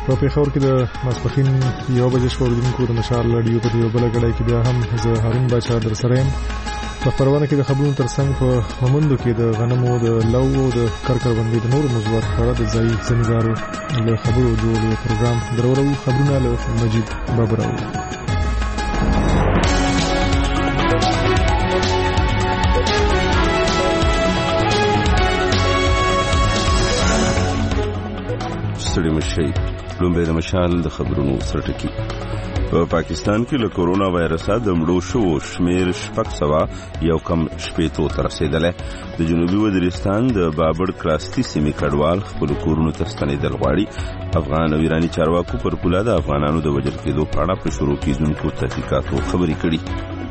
په پیښور کې د ماسپښین 1 بجې شو اوریدونکو د مشال رادیو په یو بل غړی کې بیا هم زه هارون باچا در سره یم. په خبرونه کې د خبرونو ترڅنګ په مومندو کې د غنمو د لو او د کرکربندۍ د نور موضوعات په اړه د ځایي زمیندارو له خبرو جوړ یو پروګرام درورو. خبرونه له مجید بابراو. ستړي مشي لومبه د مشال د خبرونو سرټکی. په پاکستان کې له کورونا وایرسه د مړو شو شمیر 601 تر رسیدلی. د جنوبي وزیرستان د بابړ کراستی سیمې کډوال خپل کورونو ته ستنېدل غواړي. افغان او ایرانی چارواکو پر پوله د افغانانو د وژل کېدو په اړه په شروع کېدونکو تحقیقاتو خبرې کړي.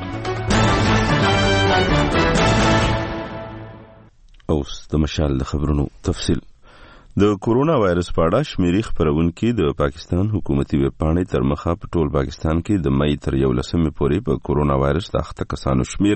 اوس د مشال د خبرونو تفصیل. د کورونا وایرس په اړه شمیرې خپرونکي د پاکستان حکومتي ویب پاڼې تر مخه په ټول پاکستان کې د مئی تر 11 پورې په کورونا وایرس د اخته کسانو شمیر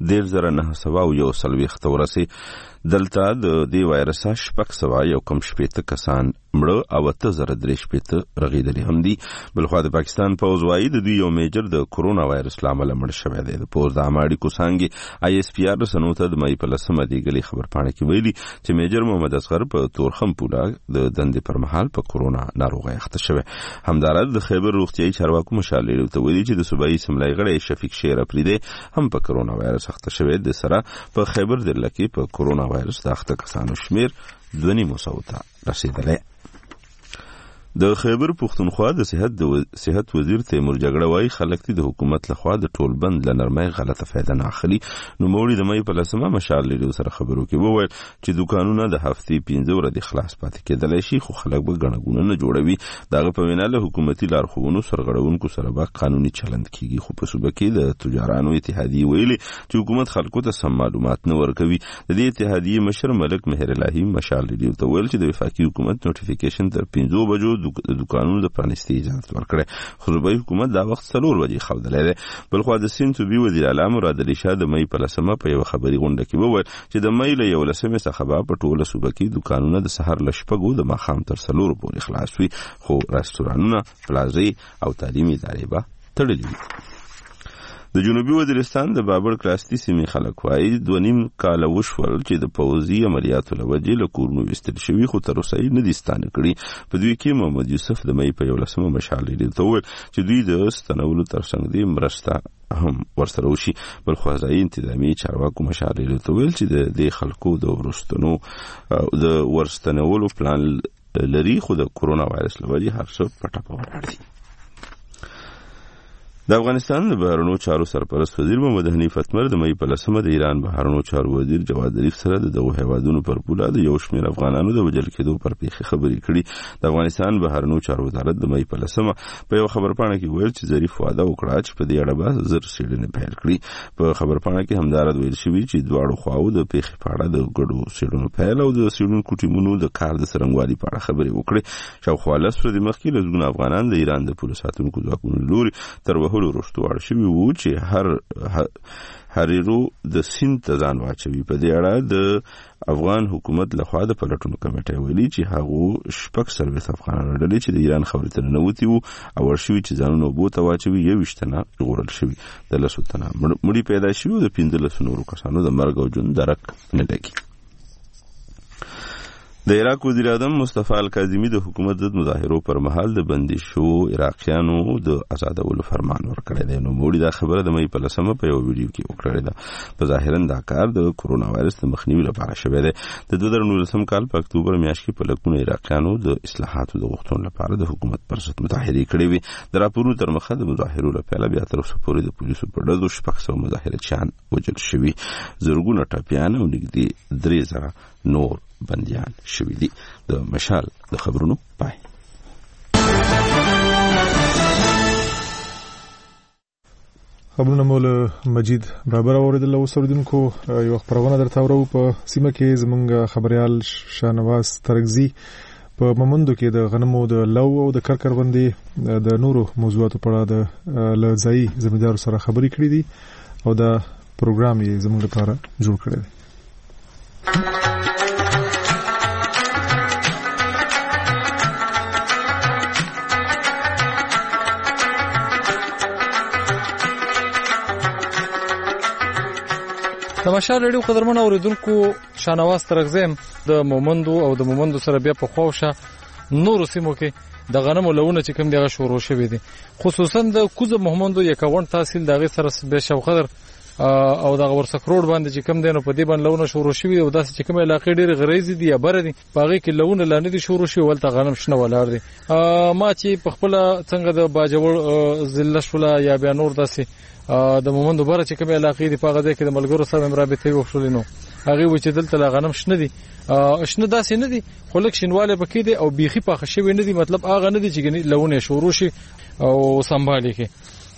10941 ورسې. دلته د دې وایرس 601 کسان مړه او 8003 رغیدلي هم دي. بلخوا د پاکستان پوځ وايي د دوی یو میجر د کورونا وایرس لامل مړ شوی دی. د پوځ د عامه اړیکو څانګې ISPR رسنیو ته د مئی په 10 دیګلي خبرپاڼه کې ویلي چې میجر محمد اصغر په تورخم پوله د دندې پر مهال په کورونا ناروغي اخته شوی. همدارد د خیبر روغتیايي چارواکو مشالې ته ویلي چې د صوبایي اسمبلی غړی شفیق شیر اپریدي هم په کورونا وایرس اخته شوی. د سره په خیبر دله کې په کورونا وایرس د اخته کسانو شمیر 2.9 ته رسیدلی. د خیبر پښتونخوا د صحت وزیر تیمور جګړه وايي خلک د حکومت لخوا د ټول بند لنرمۍ غلطه فائدہ نه اخلي. نو موړي د مئی په 10 مشال لیدو سره خبرو کې وویل چې دکانونه د هفتې 15 ورځې خلاص پاتې کېدلی شي خو خلک به غنګونه نه جوړوي. دغه په وینا له حکومتي لارښوونو سرغړونکو سره به قانوني چلند کیږي. خو په صوبه کې د تجارانو اتحادیې ویلي چې حکومت خلکو ته سم معلومات نه ورکوي. د دې اتحادیې مشر ملک مهر الهی مشال لیدو ته ویل چې د وفاقي حکومت نوټیفیکیشن تر 15 بجو د دکانونو د پرانستۍ اجازه ورکړه. خو صوبایي حکومت دا وخت 4 بجې خوندلې ده. بلخوا د سیند صوبي وزیر اعلی مراد علي شاه د مئی په 10 په یو خبري غونډه کې وویل چې د مئی له 11 څخه په ټوله صوبه کې دکانونه د سحر له 6 د ماښام تر 4 پورې خلاص وي خو رستورانونه پلازې او تعلیمي ادارې به تړلې وي. د جنوبي وزیرستان د بابړ کراستی سیمې خلک وایي 2.5 کال وشول چې د پوځي عملیاتو له وجې له کورونو ویستل شوي خو تر اوسه نه دي ستانه کړي. په دوی کې محمد یوسف د مئی په 11 مشال لیدو ته وویل چې دوی د ستنولو ترڅنګ دې مرسته هم ورسره وشي. بل خو ځایي انتظامی چارواکو مشال لیدو ته ویل چې د خلکو د ورستنولو پلان لري خو د کورونا وایرس له وجې هر څه پټه په ولاړ دي. د افغانستان د بهرنیو چارو سرپرست وزیر محمد حنیف اتمر د مئی په 10 د ایران بهرنیو چارو وزیر جواد ظریف سره د دغه هیوادونو پر پوله د یو شمېر افغانانو د وژل کېدو پر پیښه خبرې کړي. د افغانستان بهرنیو چارو وزارت د مئی په 10 په یو خبرپاڼه کې ویل چې ظریف وعده وکړه چې په دې اړه به زر څېړنې پیل کړي. په خبرپاڼه کې همدارد ویل شوي چې دواړو خواو د پیښې په اړه د ګډو څېړنو پیل او د څېړونکو ټیمونو د کار د څرنګوالي په اړه خبرې وکړي. شاوخوا 10 ورځې مخکې لسګونه افغانان د ایران د پولیسو ساتونکو ځواکونو لوري تر وهلو وروسته اړ شوي وو چې هریرو د سیند ته ځان واچوي. په دې اړه د افغان حکومت لخوا د پلټونو کمیټې ویلي چې هغه 6 افغانان ډلې چې د ایران خاورې ته ننوتي وو او ورشوي چې ځانونه اوبو ته واچوي 21 تنه ژغورل شوي. د 10 تنه مړي پیدا شوي او د 15 نورو کسانو د مرګ او ژوند درک نه لګي. د عراق وزیر اعظم مصطفی الکاظمی د حکومت ضد مظاهرو پر مهال د بندي شو عراقیانو د آزادولو فرمان ورکړی دی. نو موړي دا خبره د مئی په 10 په یو ویډیو کې وکړه ده. په ظاهرا دا کار د کورونا وایرس د مخنیوي لپاره شوی دی. د 2019 کال په اکتوبر میاشت کې په لکونه عراقیانو د اصلاحاتو د غوښتنو لپاره د حکومت پر ضد مظاهرې کړې وي. د راپورونو تر مخه د مظاهرو لپاره بیا تر اوسه پورې د پولیسو په ډزو 600 مظاهرچیان وژل شوي. زرګونه ټاپیان او نږدې 3000 نور بندیان شوي دي. د مشال د خبرونو پای. خبرونه مول مجید بابر اوریدل. اوس اوریدونکو یو خبرونه درته اورو. په سیمه کې زمونږ خبريال شاهنواز ترګزي په مومندو کې د غنمو د لو او د کرکربندۍ د نورو موضوعاتو په اړه د ځایي زمیندارو سره خبرې کړې دي او دا پروګرام یې زموږ لپاره جوړ کړی دی. د مشال ریډیو قدرمن اوریدونکو شانواز ترغزم د مومندو او د مومندو سره بیا په خوښه نور سیمو کې د غنمو لونه چې کوم دغه شروع شوی دي خصوصا د کوزه مومندو یکاون تحصیل دغه سره به شوخدر او دغه ورسک روډ باندې چې کوم دینو په دې باندې لونه شروع شوی او داسې چې کوم علاقې ډېر غریزي دي یا بر دي باغې کې لونه لاندې دي شروع شوی ولته غنم شنه ولاړ دي ما چې په خپل څنګه د باجوړ ضلع شولا یا بیا نور داسې د مومندو بره چې کوم علاقې دي په غځې کې د ملګرو سره مرابطې وښولې نو هغه و چې دلته غنم شنه دي شنه داسې نه دي خو لک شینواله پکې دي او بیخي پاخه شوی نه دي مطلب هغه نه دي چې لونه شروع شي او سمبالي کې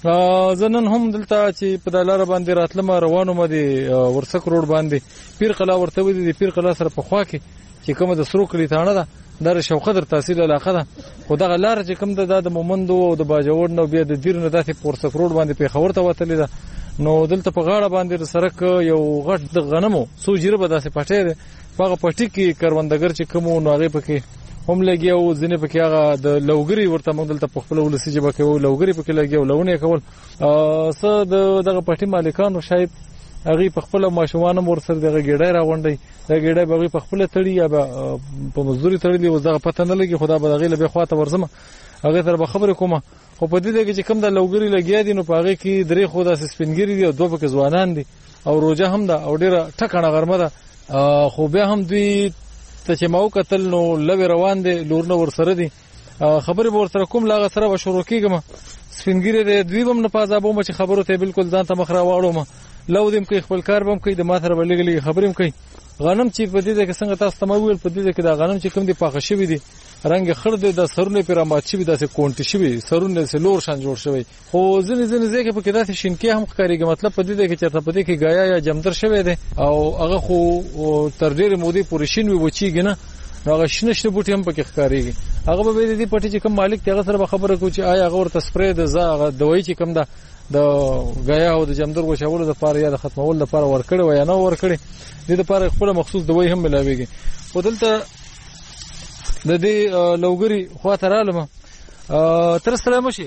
زنن هم دلته چې په دلار باندې راتلم روانو مدي ورسک روډ باندې پیر قلا ورته ودی پیر قلا سره په خوا کې چې کومه د سرو کلی تانه ده در شوخدر تحصیل علاقه ده خو دغه لار چې کوم ده د مومندو او د باجوړ نو بیا د دیر نه داسې ورسک روډ باندې په خبرته وتلې ده نو دلته په غاړه باندې سرک یو غټ د غنمو سو جریبه داسې پټې ده هغه پټی کې کروندګر چې کوم نو هغه پکې هم لګي او ځنه پکې هغه د لوګري ورته موږ دلته په خپل ولسی جبه کې و لوګري پکې لګي او لونه کول څه دغه پټی مالکانو شاید هغه په خپل ماشومان مور سره دغه ګډای راغونډي دا ګډای به په خپل تړي یا په مزدوري تړلي و دغه پته نه لګي خدا به دغه له خواته ورزمه هغه تر به خبره کومه خو په دې کې چې کوم د لوګري لګي دي نو پاغه کې درې خو د سپینګری دي او دوه پکې ځوانان دي او روزه هم ده او ډیره ټکانه غرمه ده خو بیا هم دوی ته چې ماو قتل نو لوي روان دي لورنه ور سره دي خبرې ور سره کوم لاغه سره به شروع کیږم سپینګری دې دوی هم نه پازابو مچ خبرو ته بالکل ځان ته مخرا واړو ما لو دیم کوي خپل کار بم کوي د ماثر بلګلي خبرې کوي غنم چې په دې کې څنګه تاسو تمویل په دې کې دا غنم چې کوم دي پاخه شوی دي رنگ خړ دي د سرونه پر مات شوی داسې کونټي شوی سرونه سه لور شان جوړ شوی خو ځنې ځکه په کې داسې شینکی هم ښکاریږي مطلب په دې کې چرته په دې کې غایا یا جمدر شوی دی او هغه خو تر ډېر مودې پورې شین وي وچیږي نه هغه شنه بوټي هم پکې ښکاریږي هغه به دې پټي چې کوم مالک هغه سره خبره کوي چې آیا هغه ورته سپری د زغه دوی چې کوم ده د غایا او د جمدر غوښولو لپاره یا د ختمولو لپاره ورکړي و یا نه ورکړي د دې لپاره خپل مخصوص دوی هم ملاويږي ودلته د دې لوګري خواته رالم تر سلام شي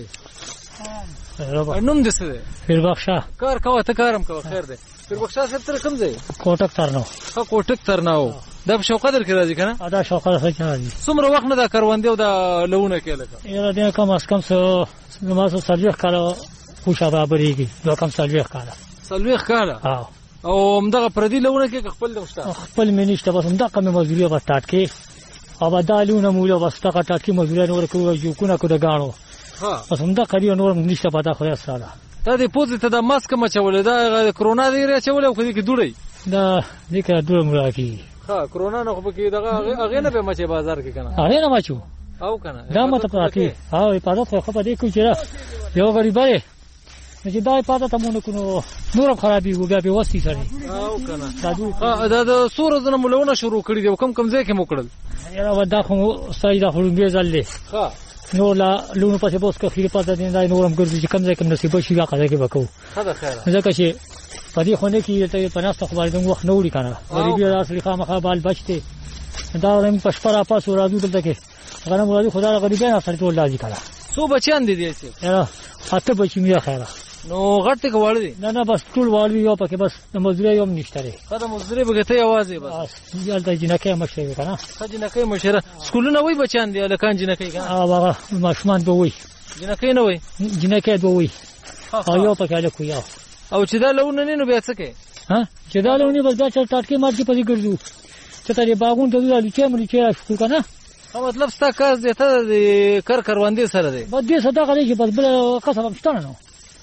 نوم دې څه دی پیر بخشا کار کوه ته کارم کوه خیر دی پیر بخشا صاحب تر کوم ځای کوټک ترنو کوټک ترنو دا په شوقدر کې راځي کنه دا شوقدر څخه راځي څومره وخت نه دا کاروندې او دا لونه کې لکه یاره دا کم از کم څه نمازو سلوخ کاله خوشا برابرېږي دا کم سلوخ کاله او همدغه پردي لونه کې خپل دوستا خپل منیشته بس همدغه مزدوري به سٹارټ کې او دالونه مولا بس تا کټ کې مزدوري نور کوي جو کو نه کو د غاڼو بس همدغه کړي نور نشته پتا خو سره ته دې پوزې ته د ماسک مچول دا کرونا دی راچول او کدي کې دوړي دا دې کې دوړ مرا کی ها کرونا نه خو کې دغه هغه نه به مچې بازار کې کنه هغه نه مچو او کنه دا مت پراکي او په خو په دې کې چې یو غریبای چې دا پاته ته مونږ کو نور خرابي وو بیا به وسی سره او کنه دا د سور زنه مولونه شروع کړی دی کم ځای کې موکړل یاره ودا خو سایدا خړونګې ځلې ها نو لا لونو پسې بوس کې خیر پاتې نه نورم ګرځي چې کم ځای کې نصیب شي هغه کې وکاو خدا خیر ځکه چې په دې خونه کې ته پناسته خو باندې وخت نه وړي کنه غریبي راسلی خامخا بال بچته دا رنګ پښپرا پاسو راځو دلته کې غنم راځي خدای غریبي نه سره ټول راځي کړه سو بچیان دي دې یاره اته بچی مې خیره نو غټ کې وړ دي نه بس ټول وړ یو پکې بس مزدوري یو نشته لري خدای مزدوري بګته یوازې بس یالته جنکه مشره کنه جنکه مشره سکولونه وای بچان دي لکان جنکه کنه هغه ماشومان به وای جنکه نه وای جنکه به وای او یو پکې له کویا او چې دا لونه نه نو بیا څه کې ها چې دا لونه بس دا چې ټاټکي مارکي پدې ګرځو چې ته باغون ته دا لچې ملي چې شو کنه مطلب ستا کار دې ته کروندې سره دی بس دې صدقه دې بس بل قسم شته نه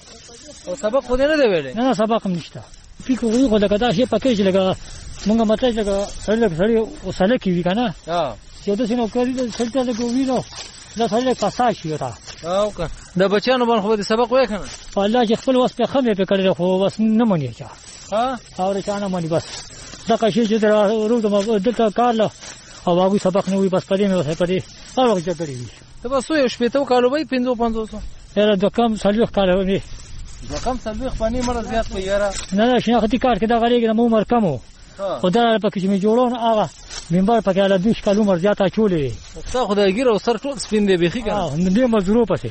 او سبق خو نه دی ویلې نه سبق هم نشته فکر وی خو دا شی پکې چې لګا مونږه مته لګا سړی وساله کی وی کنه چې د سينو کړی د سلطه د کوی نو دا سړی پاساش یو تا او که د بچانو باندې خو دې سبق وای کنه والله چې خپل وسته خمه په کړی خو بس نه مونږه چا او رچانه مونږ بس دا کښې چې درو دلته کار له او هغه سبق نه وي بس پدې مې وسه پدې هغه ځکه کړی ته بس یو شپېته کالو وای 500 یاره د کم سلوخ کالو نه د کم سلوخ باندې مړ زیات په یاره نه شناختی کار کې دا غریګ د عمر کمو خدای په کې چې جوړون هغه منبر پکې له 2 کالو عمر زیاته چولې څه خدای ګیر او سر ټول سپین دی بيخي کنه دې مزرو پسې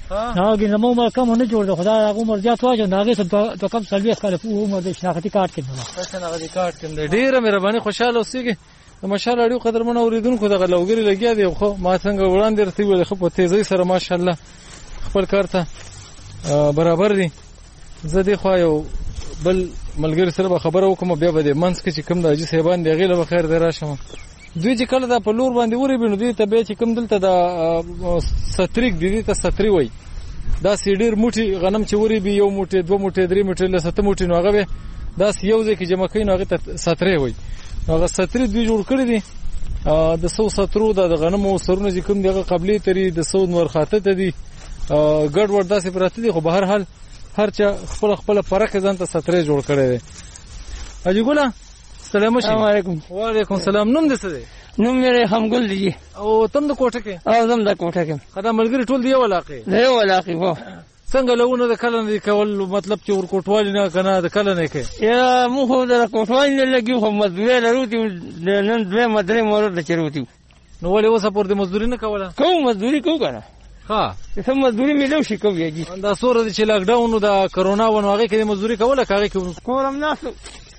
هغه زمو عمر کم نه جوړ د خدای هغه عمر زیات واجو هغه څه د کم سلويخ کاله په عمر د شناختی کارت کې نه شناختی کارت کې ډیره مهرباني خوشاله اوسئ ماشاءالله اړیو قدرمن اوریدونکو دغه لوګری لګیا دی خو ما څنګه وړاندې رسې ویل خو په تیزی سره ماشاءالله خپل کار ته برابر دي زه دی خو یو بل ملګری سره به خبره وکم بیا به د منځ کې چې کوم د اجي صاحبان دی غیله بخیر دی راشم دوی چې کله دا په لور باندې وری بنو دوی ته به چې کوم دلته دا ستریک دی ته ستری وای دا سیډیر موټي غنم چې وری به یو موټي دوه موټي درې موټي له ست موټي نو هغه دا یو ځای کې جمع کین هغه ته ستری وای هغه ستری دوی جوړ کړی دي د 100 سترو د غنمو سرونه چې کوم دغه قبلي تری د 100 نور خاطه ته دي ګډ ور داسې پراته دي خو به هر حال هر چا خپل فرق ځان ته ستری جوړ کړی دی اجي ګولا السلام علیکم وعلیکم السلام نوم دې څه دی نوم مې همګل دی او تم د کوټه کې او زم د کوټه کې خدای ملګری ټول دی ولاقې وو څنګه لونه د کله نه کول مطلب چې ور کوټوالي نه کنه د کله نه کې یا مو خو د کوټوالي نه لګي خو مزدوري لروتي نن دوه مدرې مورد چروتي نو ولې وسه پر د مزدوري نه کوله کوم مزدوري کو کنه ها څه مزدوري ملو شي کوي دا سور چې لاک ډاون د کرونا ونه هغه کې مزدوري کوله هغه کې کورم ناسو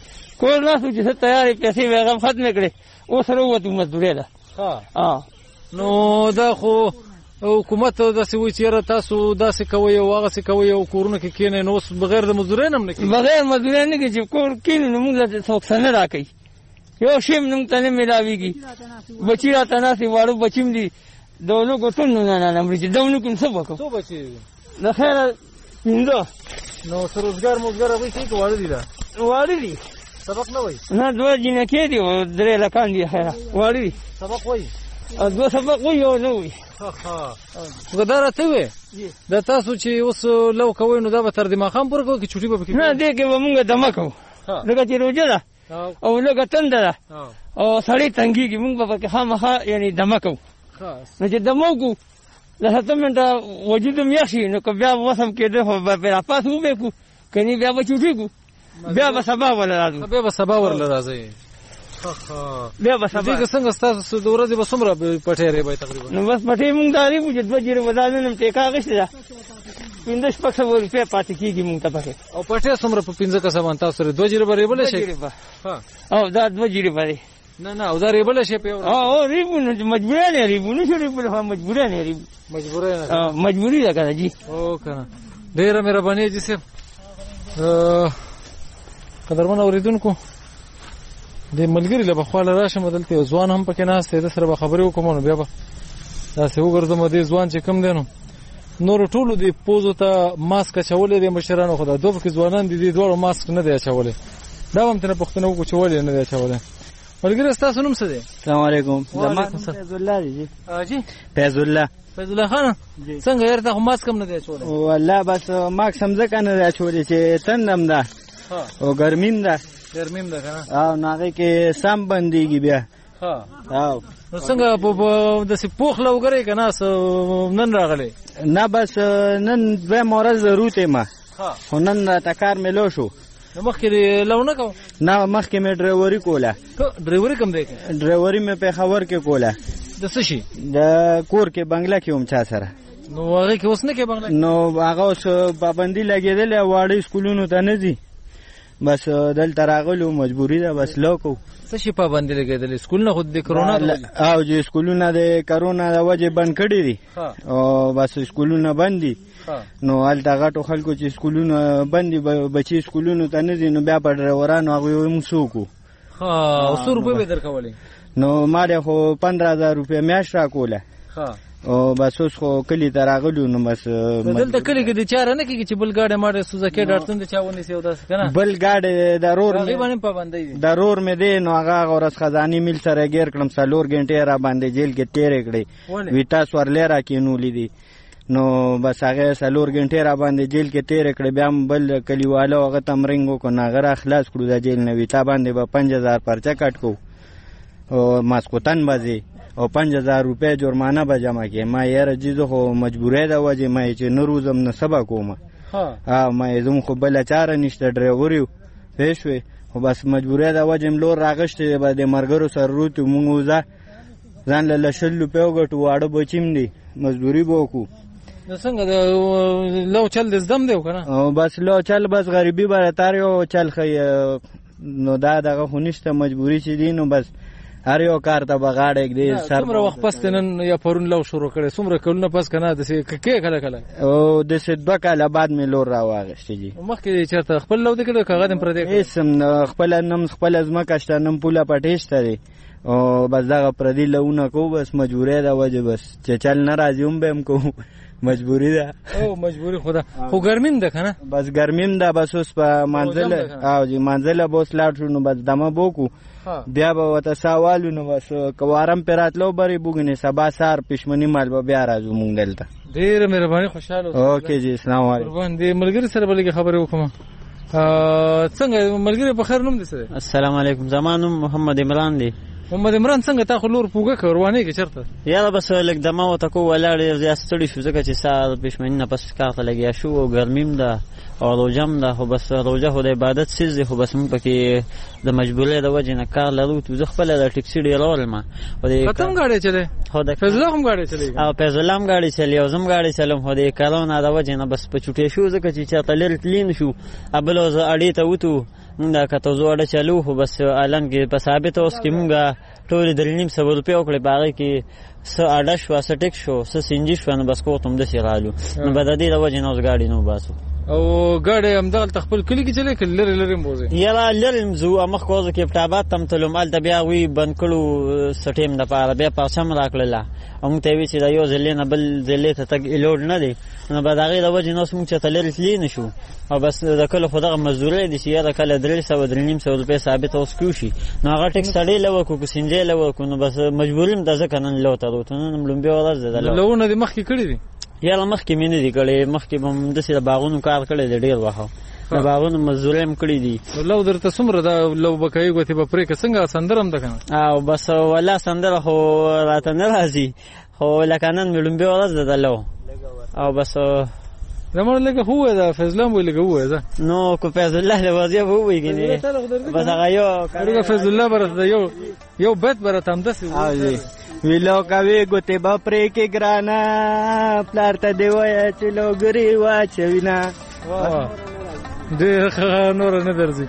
چې تیاری پیسې وغه ختم کړي او سره وته مزدوري ده ها نو دا خو حکومت داسې وایي چې تاسو داسې کوئ او هغسې کوئ او کورونه کې کښېنئ نو اوس بغیر د مزدورۍ نه هم نه کېږي بغیر مزدورۍ نه کېږي چې کور کښېنو نو موږ ته څوک څه نه راکوي یو شی هم موږ ته نه میلاوېږي بچي راته ناست دي واړه بچي هم دي د ونو ټول نه مري چې د ونو کې څه وکړو څو بچي د خیره 15 نو څه روزګار موزګار هغوی کوي که واړه دي دا واړه دي سبق نه وایي نه 2 جینکې دي او 3 لکان دي خیره واړه دي سبق وایي 2 سبق وایي او نه وایي دا راته وې دا تاسو چې اوس لو کوئ نو دا به تر دماغام پوره کوئ که چوټي به پکې نه دې کې به مونږ دمه کوو لکه چې روژه ده او لکه تنده ده او سړی تنګېږي مونږ به پکې خامخا یعنې دمه کوو نو چې دمه وکړو د 7 منټه وجود هم یخ شي نو که بیا وسم کېده خو به راپاس وبېکو کنې بیا به چوټي کړو بیا به سبا ورله راځئ بیا به سبا دې څنګه ستاسو د ورځې به څومره پټې به تقریبا نو بس پټې مونږ داري وو چې 2 جیره ودانه نم ټیکا غشته ده 1500 روپیا پاتې کیږي مونږ ته پکې او پټې څومره په 15 کسه باندې تاسو لري 2 جیره به ریبل شي او دا 2 جیره به نه او دا ریبل شي په او ریبونه مجبورې نه ریبونه شو ریبل هم مجبورې نه ریب مجبورې ده کنه جی او کنه ډیره مهرباني دي سه قدرمن اوریدونکو د ملګری له بخواله راشم دلته ځوان هم پکې ناست دی سره به خبرې وکم نو بیا به داسې وګرځم د ځوان چې کم دی نو نور ټولو د پوزو ته ماسک اچولې د مشرانو خو دا دوه کې ځوانان دي دوه ماسک نه دی اچولې دا هم تنه پښتنه وکړو چې ولې نه دی اچولې ملګری تاسو نوم څه دی السلام علیکم زما فیض الله دی جی فیض الله خان څنګه یې ته ماسک هم نه دی اچولې والله بس ماسک هم ځکه نه دی اچولې چې تندم ده او ګرمیم ده کنه او ناغه کې سم بنديږي بیا او نو څنګه په د سپوخ لوګرې کنه نن راغلې نه بس نن به مورز ضرورت ما خو نن تکار ملو شو مخکې لونه کو نه مخکې مې ډرایوري کوله ډرایوري کوم دی ډرایوري مې په خبر کې کوله د څه شي د کور کې بنگلا کې هم چا سره نو هغه کې اوس نه کې بنگلا نو هغه اوس پابندي لګېدل واړې سکولونو ته نه ځي بس دلته راغلو مجبوری ده بس لوکو څه شي پابندي لګېدل سکول نه خود د کرونا او چې سکولونه د کرونا د وجه بند کړي دي او بس سکولونه بند دي نو هلته غټو خلکو چې سکولونه بند دي بچي سکولونو ته نه ځي نو بیا په ډرایورانو هغوی موږ څوکو او 100 روپۍ به درکولې نو ما د خو 15000 روپۍ میاشت راکوله او بس اوس خو کلی ته راغلو نو بس دلته کلی کې د چاره نه کېږي چې بل ګاډی ماډی سوزکې ډاټسن د چا ونیسي او داسې که نه بل ګاډی د رور مې دی نو هغه ورځ خزاني میل سره ګیر کړم 4 غنټې را باندې جیل کې تېرې کړې وي تاسو ورلې را کېنولې دي نو بس هغه 4 غنټې را باندې جیل کې تېرې کړې بیا بل کلیوالو هغه تمرنګ وکړو نو هغه را خلاص کړو د جیل نه وي تا باندې به 5000 پرچه کټ کو او ماسکوتن بازي او 5000 روپۍ جرمانه به جمع کې ما یاره جیزو خو مجبورې ده وجه ما چې نه روزم نه سبا کوم ما زم خو بل چاره نشته ډرایور پېښ وي خو بس مجبورې ده وجه ملور راغشته به د مرګرو سره روت مونږ ځان له 100 روپۍ وګټو واړه بچیم دي مزدوري به وکړو څنګه د لو چل د زدم دی کنه او بس لو چل بس غریبي بره تار یو چل خي نو دا دغه خونیشته مجبوری چې دي نو بس هر یو کار ته بغاړه کې سر څومره وخت پس نن یا پرون لو شروع کړي څومره کلونه پس کنه د څه کې کله کله او د څه دوه کاله بعد مې لور را واغشتي دي مخکې چرته خپل لو د کړه کاغذ پر دې اسم خپل نم خپل ازما کاشته نم پوله پټېشته دي او بس دغه پردي لونه کو بس مجبورې دا وجه بس چې چل نه راځي هم به هم کو مجبوری ده او مجبوری خدا خو ګرمیم ده کنه بس ګرمیم ده بس اوس په منزل او جی منزل بوس لاړ شو نو بس دمه بوکو بیا به وته سوالو نو بس کوارم پراتلو بری بوګنه سبا سار پښمنی مال به بیا راځو مونږ دلته ډیر مهرباني خوشاله اوکې جی السلام علیکم قربان دې ملګری سره بلګه خبرې وکم څنګه ملګری په خیر نوم دي سره السلام علیکم زمانم محمد عمران دی محمد عمران څنګه تا خو لور پوګه کروانه کې چرته یاله بس لګ دمه و تکو ولاړ زیات ستړي شو ځکه چې سال پښمنی نه پس کار ته لګیا شو او ګرمیم ده او روزم ده خو بس روزه خو د عبادت سیز خو بس مون پکې د مجبورۍ د وجه نه کار لرو تو خپل د ټیکسي ډیرول ما ختم غاړي چلے خو د فیض الله هم غاړي چلے او فیض الله هم غاړي چلے او زم غاړي چلم خو د کارونا د وجه نه بس په چټي شو ځکه چې چاته لری تلین شو ابلوز اړې ته وته دا کته زوړه چلو خو بس اعلان کې په ثابت اوس کې مونږه ټول درنیم 100 روپیا وکړي باغې کې س اډه شو سټیک شو س سنجي شو نو بس کوتم د سیرالو نو بددي د وجه نو غاډي نو باسو او غاډي هم دغه تخپل کلی کې چلے کله لری موزه یلا لری مزو مخ کوزه کې پټابات تم تلم ال د بیا وی بن کړو سټیم د پاره بیا پاسم راکړله هم ته وی چې دا یو ځلې نه بل ځلې ته تک الوډ نه دی نو بداغي د وجه نو سم چې تلری تلین شو او بس د کله خدغه مزدوري دي چې یا کله 300 روپیا ثابت اوس کیوشي نو هغه ټیکس سړی لو کو سنجې لو کو نو بس مجبوریم د ځکه نن لو ته وته نن لومبي ورځ ده لو نه د مخ کې کړی دي یا مخکې مې نه دي کړی مخکې به د سې باغونو کار کړی دی ډیر وخت د باغونو مزدوري هم کړی دي لو درته څومره دا لو بکای غوتی په پرې څنګه سندرم ده کنه او بس ولا سندره خو راته نه راځي خو لکه نن مې لومبي ورځ ده لو او بس زموږ لګه هو دا فیض الله وی لګه هو دا نو کو فیض الله له وځي به وی کني بس هغه یو کړه فیض الله برته یو بیت برته هم دسي ویلو کوي ګوتې بپرې کې ګرانا پلار ته دی وای چې لوګري واچوینا ډېر نور نه درځي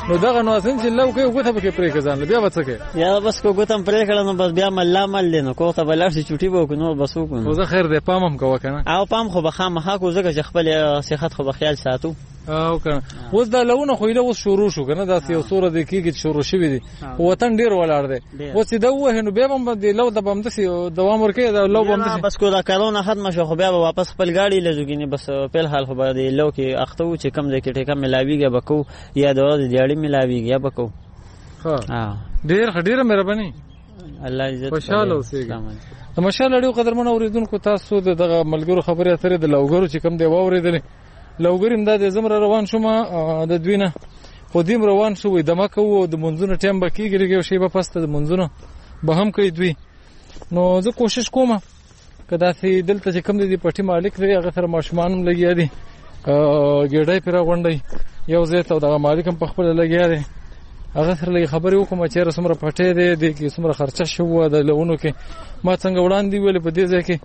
نو دغه نو اسن چې لو کې وګته به کې پرې کزان بیا وڅ کې یا بس کو ګوتم پرې کړه نو بس بیا مل مل نو کو ته بلار شي چټي وو نو بس وکړو نو زه خیر دې پامم کوه کنه او پام خو بخا مخا کو زګه چې خپل صحت خو بخیال ساتو او کنه اوس دا لونه خو له اوس شروع شو کنه دا یو سوره د کیږي شروع شوی دي وطن ډیر ولاړ دی اوس دا وه نو بیا هم د لو د بم د دوام ورکې دا لو بم د بس کو دا کرونا ختم شو خو بیا واپس خپل گاډي لږګینه بس په حال خو به د لو کې اختو چې کم ځای کې ټیکه ملاویږي بکو یا د دیاړي ملاویږي یا بکو ها ډیر مهرباني الله عزت خوشاله اوسئ ماشاءالله ډیر قدرمن اوریدونکو تاسو دغه ملګرو خبرې اترې د لوګرو چې کم دی واوریدل لوګریم دا د زمره روان شوم د دوینه خو دیم روان شو د مکه د منځونو ټیم به کیږي شی به پسته د منځونو به هم کوي دوی نو زه کوشش کوم کدا سي دلته چې کم دي پټي مالک دی هغه سره ماشومان لګیا دي ګډای پر غونډي یو ځای ته د مالک په خپل لګیا دي هغه سره لګي خبرې وکم چې رسمره پټي دی د کې سمره خرچه شو د لونو کې ما څنګه وړاندې ویل په دې ځای کې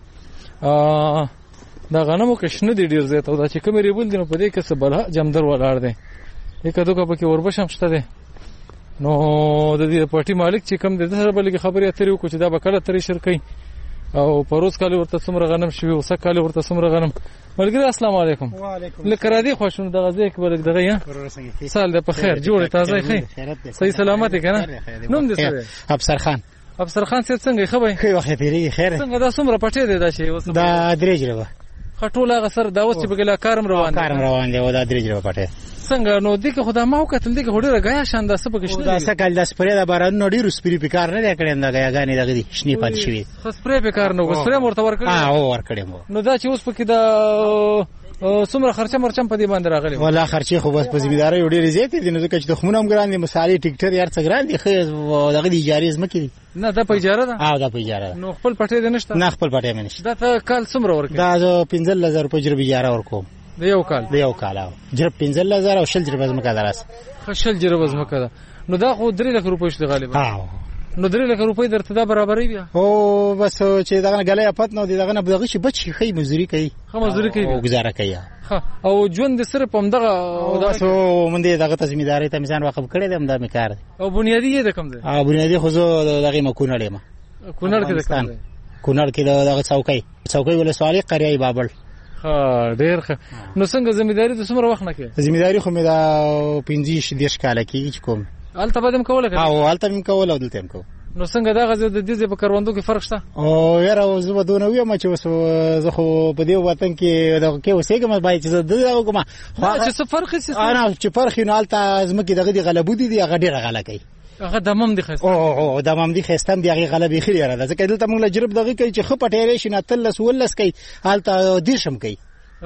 دا غنمو کې شنه دي ډیر ځای ته دا چې کوم ریبل دي نو په دې کې څه بل جمدر ولاړ دی یک دوه په کې وربشم شته دی نو د دې پټي مالک چې کم دي سره بلګي خبرې اترې وکړي چې دا به کله ترې شرکې او پروز کال ورته څومره غنم شوی او څه کال ورته څومره غنم ملګری السلام علیکم وعلیکم لکه را دي خوشون دغه ځای کې بلګ دغه یا سال د په خیر جوړ تازه خیر صحیح سلامت کنه نوم دې سره افسر خان څنګه خبرې خیر وخت پیری خیر څنګه دا څومره پټې دی دا شی اوس دا درېجره خټول هغه سر دا اوس چې بګلا کارم روان دی او دا درېجره پټه څنګه نو دغه خدای ما وکتل دغه هډه غیا شاندا سبق شته دا سکل د سپری د باران نو ډیر سپری په کار نه کړم دا غیاګانی دغه دي شنی پات شوی سپری په کار نو سپری مرته ورکړم او ورکړم نو دا چې اوس پکې دا څومره خرچه مرچم په دې باندې راغلی ولا خرچه خو بس په ځمیداري ډیر زیات دي نو ځکه چې د خمونه هم ګران دي مصالې ټیکټر یار څه ګران دي خو دغه د اجازه زمکې دي نه دا په اجازه ده دا په اجازه نو خپل پټې ده نشته نه خپل پټې مې نشته دا ته کال څومره ورکړي دا 15000 روپۍ جرب اجازه ورکوم د یو کال جرب 15000 او شل جرب زمکه دراس خشل جرب زمکه ده نو دا خو 3 لک روپۍ شته غالبا نو 3 لک روپۍ درته دا برابرې بیا او بس چې دغه غلې اپات نو دغه نه دغه شي بچي خې مزدوري کوي او گزاره کوي او ژوند صرف هم دغه او من دې دغه ځمیداري ته میزان واقف کړی دم دا میکار او بنیادی دې کم ده بنیادی خو زه دغه مکونړ یم کونړ کې ده کونړ کې دغه څوکۍ ولسوالۍ قریه بابل ډیر ښه نو څنګه ځمیداری د څومره وخت نه کې ځمیداری خو مې دا 15 کال کې کوم الته بدم کوله او الته مې کوله او دلته کوم نو څنګه دا غزه د دې په کاروندو کې فرق شته او یاره زه به دونه ویم چې زه خو په دې وطن کې دا کې اوسېږم باید چې دا وګم خو څه فرق هیڅ انا چې فرق نه الته زمکه دغه دی غلبو دي هغه ډیره غلا کوي هغه دمم دي خسته او دمم دي خستم دی هغه غلبي خیر یاره ځکه دلته موږ جرب دغه کوي چې خو پټېری شي نه تلس ولس کوي الته دیشم کوي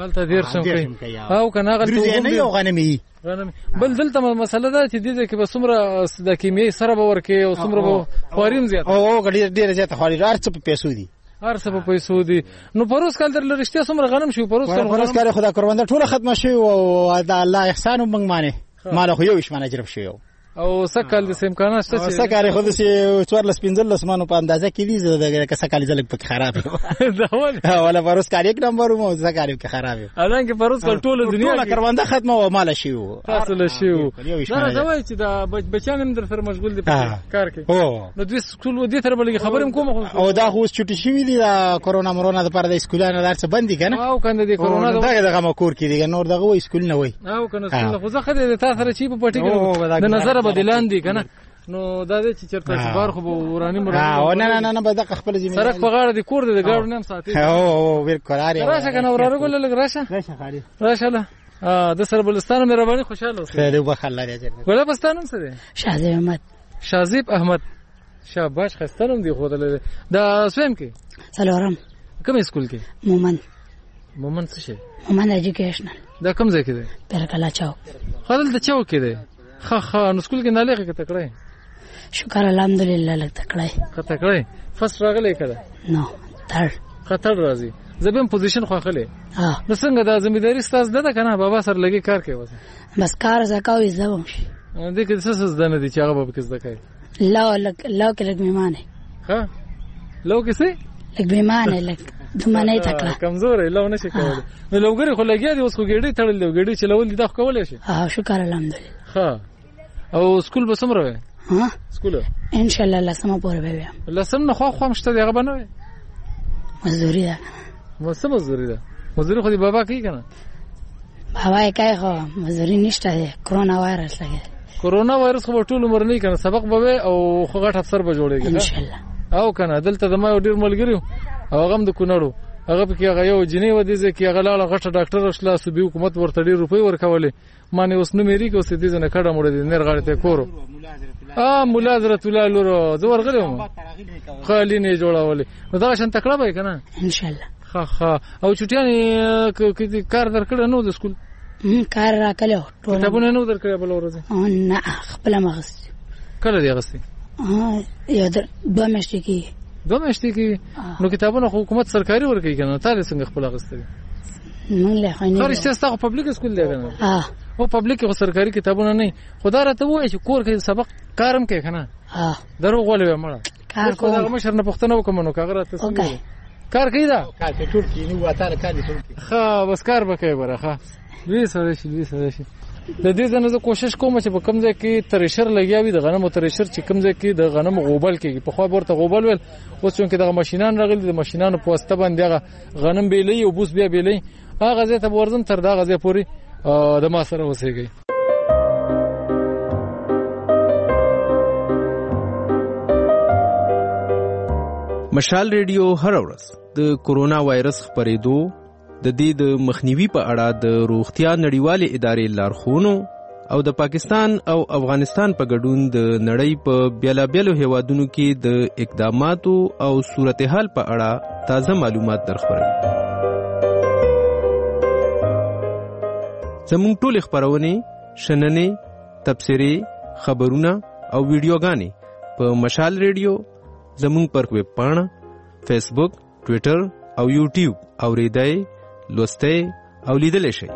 او کنه غلطه نه یو غنمي بل دلته مسله ده چې دې کې به څومره د کیمیاوي سره به ورکه او څومره به خواریم زیات او ډیر زیات خواري ارڅ په پیسو دي نو پروس کال در لرشتیا څومره غنم شو پروس کال خدا کروانده ټوله ختمه شي او د الله احسان ومنګ مانه مال خو یو شمنه جرب شي او سکل د امکانات شته چې سکل خو د 14 مانو په اندازه کې دي زه د سکل ځل په خراب دا ولا پروس کال یک نمبر مو سکل کې خراب الان کې پروس کال ټوله دنیا کروانده ختمه او مال شي تاسو له شي دا زوی چې دا بچان هم در سره مشغول دي په کار کې نو دوی سکول ودی تر بلګي خبرم کوم او دا خو چټي شي دي دا کرونا مرونه د پرده سکولانه درس بندي کنه او کنه د کرونا دغه مکور کې دي نور دغه وې سکول نه وای او کنه سکول خو زه خدای د تاسو سره چی په پټی کې د نظر بدلان دي کنه نو دا دې چې چرته بار خو ورانی او نه به د خپل ځمینه سرک په غاړه دي کور دې د ګاډو نیم ساتي او ور کولاري راشه کنه وراره ګل لګ راشه له د سربلستان مهرباني خوشاله اوسه خیر وبخل لري ګل پستانم څه دي شازیب احمد شاباش خستانم دی خو دا سویم کې سلام کوم اسکول کې مومن څه شي مومن ایجوکیشنل دا کوم ځای کې دی پرکلا چوک خدل ته چوک کې دی نو سکول کې نه لګه کې تکړه شکر الحمدلله لګ تکړه فرست راغلی کړه نو خطر راځي زبم پوزیشن خو خله نو څنګه دا ځمیداری ستاسو ده کنه بابا سره لګي کار کوي بس کار زکاوي زوم شي دې کې څه څه دنه دي چې هغه به کس دکای لو کې لګ میمانه ها لو کې څه لګ میمانه لګ دمانه تکړه کمزور لو نشي کولای نو لوګری خو لګیا دي اوس خو ګډي تړل دی ګډي چلول دي دا کولای شي شکر الحمدلله او سکول به څومره وي؟ ها سکول ان شاء الله لسمه پورې به وي. لسم نه خو مشته دی هغه به نه وي. مزدوري ده. مزدوري ده. مزدوري خو دې بابا کوي کنه؟ بابا یې کوي خو مزدوري نشته دی. کرونا وایرس لګي. کرونا وایرس خو ټول عمر نه کنه سبق به او خو غټ افسر به جوړیږي ان شاء الله. او کنه دلته د ما ډیر ملګریو او هغه د کونړو هغه په کې هغه یو جنې و دي چې هغه لاله غټه ډاکټر شلا صوبې حکومت ورته ډیر روپۍ ورکولې ما نه اوس نو مېری کو سې دې نه کډه مړ دي نر غړته کورو مولا حضرت الله لورو زه ورغلم خالي نه جوړولې نو دا شان تکړه به کنه ان شاء الله. ها او چټیانې کار درکړه نو د سکول کار راکلو ټول کتابونه نو درکړه بل ورځ نه خپل مغس کله دی غستی یو دوه میاشتې کې نو کتابونه حکومت سرکاري ورکوي کنه تاسو څنګه خپل غستی نو له خني خارج تاسو پبلک سکول دی کنه او پبلک او سرکاري کتابونه نه خدا راته وایي چې کور کې سبق کارم کوي کنه درو غولې مړه کار کوم دا مشر نه پښتنه وکم نو کاغره تاسو کار کوي دا کار کې ټول کې نو واتاره کار دي ټول بس کار وکړي ورخه وی سره شي د دې ځنه زه کوشش کوم چې په کوم ځای کې ترشر لګیاوي د غنمو ترشر چې کوم ځای کې د غنمو غوبل کېږي په خو ورته غوبل ول اوس چې دغه ماشينان راغلي د ماشينانو په واسطه باندې هغه غنم بیلې او بوس بیا بیلې هغه ځای ته ورزم تر دا غزه پوری د ما سره وسیږي. مشال ریډیو هر ورځ د کورونا وایرس خپرېدو د دې د مخنیوي په اړه د روغتیا نړیوالې ادارې لارښوونو او د پاکستان او افغانستان په ګډون د نړۍ په بیلابیلو هیوادونو کې د اقداماتو او صورتحال په اړه تازه معلومات درخبروي. زموږ ټولې خپرونې، شننې، تبصرې، خبرونه او ویډیوګانې په مشال ریډیو زموږ پر ویب پاڼه، فیسبوک، ټویټر او یوټیوب اوریدای، لوسته او لیدل شي.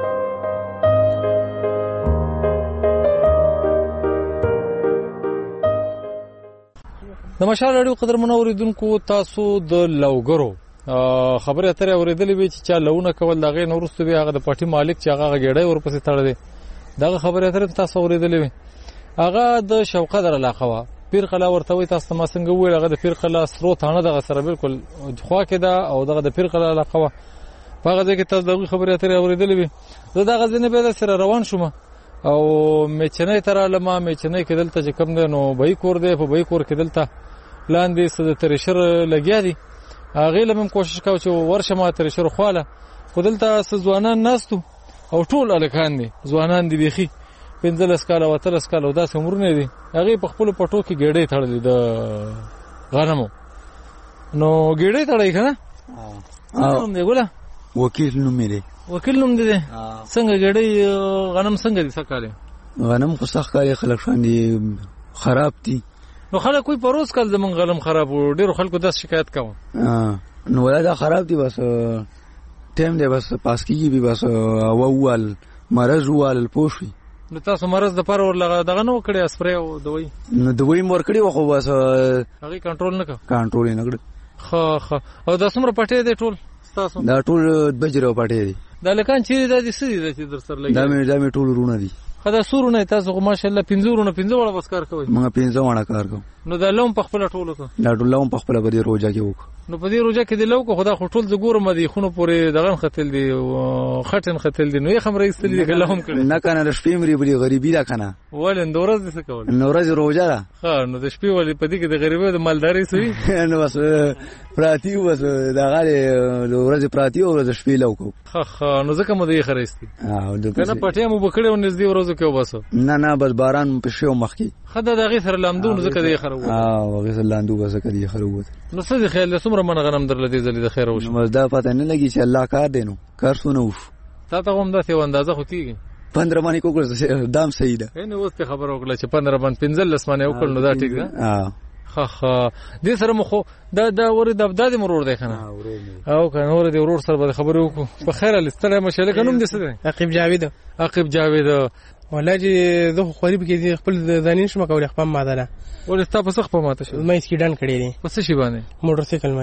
د مشال راډیو قدرمنو اوریدونکو تاسو د لوګرو خبره اترې اوریدلې وی چې چا لونه کول دغه نورستو به هغه د پارټي مالک چې هغه ګډای ورپسې تړلې دغه خبره اترې تاسو اوریدلې وی هغه د شوقدر علاقه وا پیر قلا ورته وي تاسو ما څنګه ویل هغه د پیر قلا سرو ثانه دغه سره بالکل خوا کې دا او دغه د پیر قلا علاقه وا هغه ځکه تاسو دغه خبره اترې اوریدلې وی زه دغه ځنه به سره روان شوم او میچنې تر علماء میچنې کې دلته چې کم ده نو بای کور دی په بای کور کې دلته لاندې سده ترشر لګیا دي هغه لمم کوشش کاوه چې ورشمه ترشر خواله خودلته ځوانان ناستو او ټول الکان دي ځوانان دي بيخي 15 کال او 13 کال او داسې عمرونه دي هغه په خپل پټو کې ګډې تړلې د غنمو نو ګډې تړلې کنه نوم دی ګولا وکیل نوم دی څنګه ګډې غنم څنګه دي سکاله غنم خو سخکاري خلک شان دي خراب دي نو خلک کوئی پروز کال زمون غنم خراب و ډیرو خلکو داس شکایت کاوه نو ولا خراب دي بس ټیم دی بس پاس کیږي به بس اوال مرز وال پوشي نو تاسو مرز د پر ور لغه دغه نو کړی اسپری او دوی نو دوی مور کړی خو بس هغه کنټرول نه کړ خو او د سمره پټې دی ټول تاسو دا ټول بجرو پټې دي دا لکان چیرې د دې سړي د در سره لګي دا مې ټول رونه دي خدا سورونه تاسو ماشاءالله 15 وړه بس کار کوي موږ 15 وړه کار کوو نو دا لوم په خپل ټولو کو دا لوم په خپل باندې روزه کې وک نو په دې روزه کې د لوکو خدا خټول زګور مدي خونو پورې دغه خټل دي خټن خټل دي نو یې خمر ایستل دي ګلهم کړي نه کنه د شپې مری بلی غریبی دا کنه ول اندورز دې څه کول نورز روزه ده ها نو د شپې ولې په دې کې د غریبۍ د مالداري سوي نو بس پراتی وس دا غاله د ورځ پراتی او د شپې لوکو ها نو ځکه مو دې خرېستي کنه پټه مو بکړې او نږدې ورځو کې وباسو نه بس باران په شو مخکي خدای دغه سره لامدون ځکه دې خرو هغه سره لاندو ځکه دې خرو نو څه دې خیال څومره من غنم درل دې زلي د خیر وش نو دا پته نه لګي چې الله کار دینو کار سونه وف تا ته هم دا څه اندازه خو کیږي 15 باندې کوکړ دام صحیح ده نو اوس ته خبر وکړه چې 15 باندې 15 باندې وکړ نو دا ټیک ده ها دې سره مخ دا ور د ابداد مرور دی کنه او کنه ور دې ورور سره به خبرې وکړو په خیر الاستلام مشاله کنوم دې څه دی عقیب جاوید ولا چې زه خو خوري به خپل ځانین شم کولې خپل ماده ده ولې تاسو څه په ماته شو مې سکیډان کړی دي په څه شی باندې موټر سایکل باندې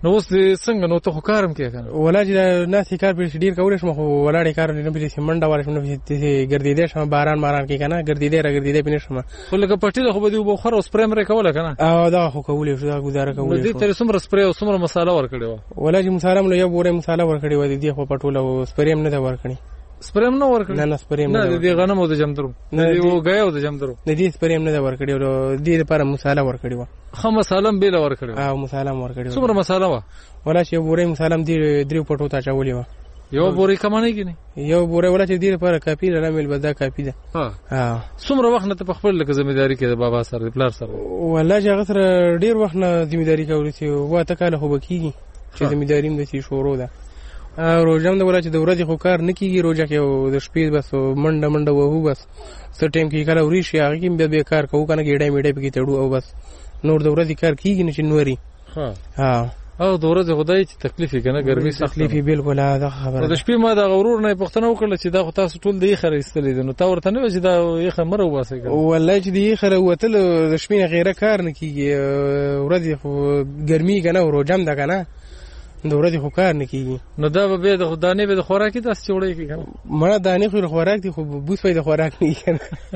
نو اوس څنګه نو ته خو کارم کې کنه ولا چې ناس کار په ډیر کولای شم خو ولاړې کار نه به منډه ولا شم نه ګرځیدې شم باران کې کنه ګرځیدې پینې شم خو لکه پټیله خو به دی بخار او سپرې مری کوله کنه او دا خو کولې شو دا گزاره کولې دې تر څومره سپرې او څومره مصالحه ور کړې و ولا چې مصالحه نو یو بوره مصالحه ور کړې و دې خو پټوله او سپرې نه دا ور کړې سپریم نو ورکړي نه سپریم نه دي غنم او د جمدرو نه دی و غیا او د جمدرو نه دي سپریم نه ورکړي او دې لپاره مصالحه ورکړي و خو مصالحه بیل ورکړي او مصالحه ورکړي څومره مصالحه و ولا چې بوره مصالحه دې درو پټو ته چولې و یو بوره کمانه کینی یو بوره ولا چې دې لپاره کافي رامل بدا کافي ده ها څومره وخت نه په خپل لکه ځمېداري کې د بابا سره د پلار سره ولا چې غسر ډیر وخت نه ځمېداري کوي چې وا ته کاله خو بکیږي چې ځمېداري مې شي شروع ده روزم د ورځې د ورځې خو کار نه کیږي روزه کې او د شپې بس منډه وهو بس څه ټیم کې کله وري شي هغه کې به کار کوو کنه ګډای میډای پکې تړو او بس نور د ورځې کار کیږي نه چې نوري ها او د ورځې خدای چې تکلیف کنه ګرمي تکلیف بالکل دا خبره د شپې ما د غرور نه پښتنه وکړه چې دا خو تاسو ټول دی خره استلې نو تا ورته نه چې دا یې خمر وباسي والله چې دی خره وتل د شپې نه غیره کار نه کیږي ورځې خو ګرمي کنه او روزم ده کنه د ورځې خو کار نه کیږي نو دا به د خدانې به د خوراکي داس چوړې کی کنه مړه دانې خو خوراک دي خو بوس په د خوراک نه کنه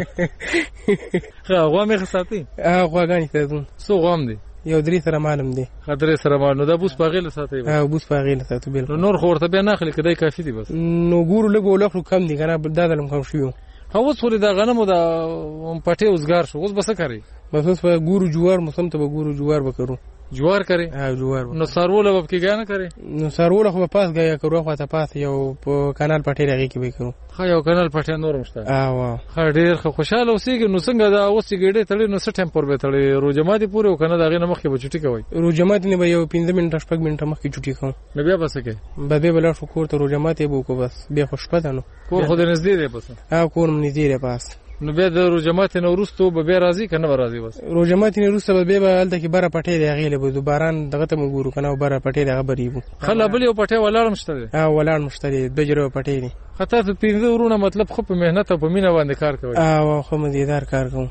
غوا مې خساتي غواګانی ته سو غوام دي یو درې سره معلوم دي خطرې سره معلوم دا بوس پاغیل ساتي بوس پاغیل ساتي بل نور خو ورته بیا نه خلک دای کافي دي بس نو ګورو لګو لخرو کم دي کنه دا دلم کم شو هو څوري دا غنمو دا پټي اوسګار شو اوس بس کوي بس اوس په ګورو جوار موسم ته به ګورو جوار وکړو جوار کرے جوار نو سارول وب کې غا نه کرے نو سارول خو پاس غیا کرو خو ته پاس یو په کانال پټي راغی کې به کرو خو یو کانال پټي نور مشته او خو ډیر خوشاله اوسېږي نو څنګه دا اوس ګډه تړي نو سټم پر به تړي روزماتي پوره کنه دا غي نه مخکې به چټي کوي روزماتي نه به یو 15 منټه 15 منټه مخکې چټي کوم نو بیا بس کې به بلا شو کور ته روزماتي بو کو بس بیا خوشپته نو کور خو د نږدې دی بس کور مې نږدې دی بس نو بیا د روزماتي نو ورستو به بیا راځي کنه راځي بس روزماتي نو ورسته به به الته کې بره پټي دی غیله به دوباران دغه ته مګورو کنه بره پټي دی غبريبو خلا بل یو پټي ولاړ مشته دی ولاړ مشته دی بجرو پټي دی خطر ته پینځه ورونه مطلب خو په مهنت او په مینه باندې کار کوي خو مزیدار کار کوم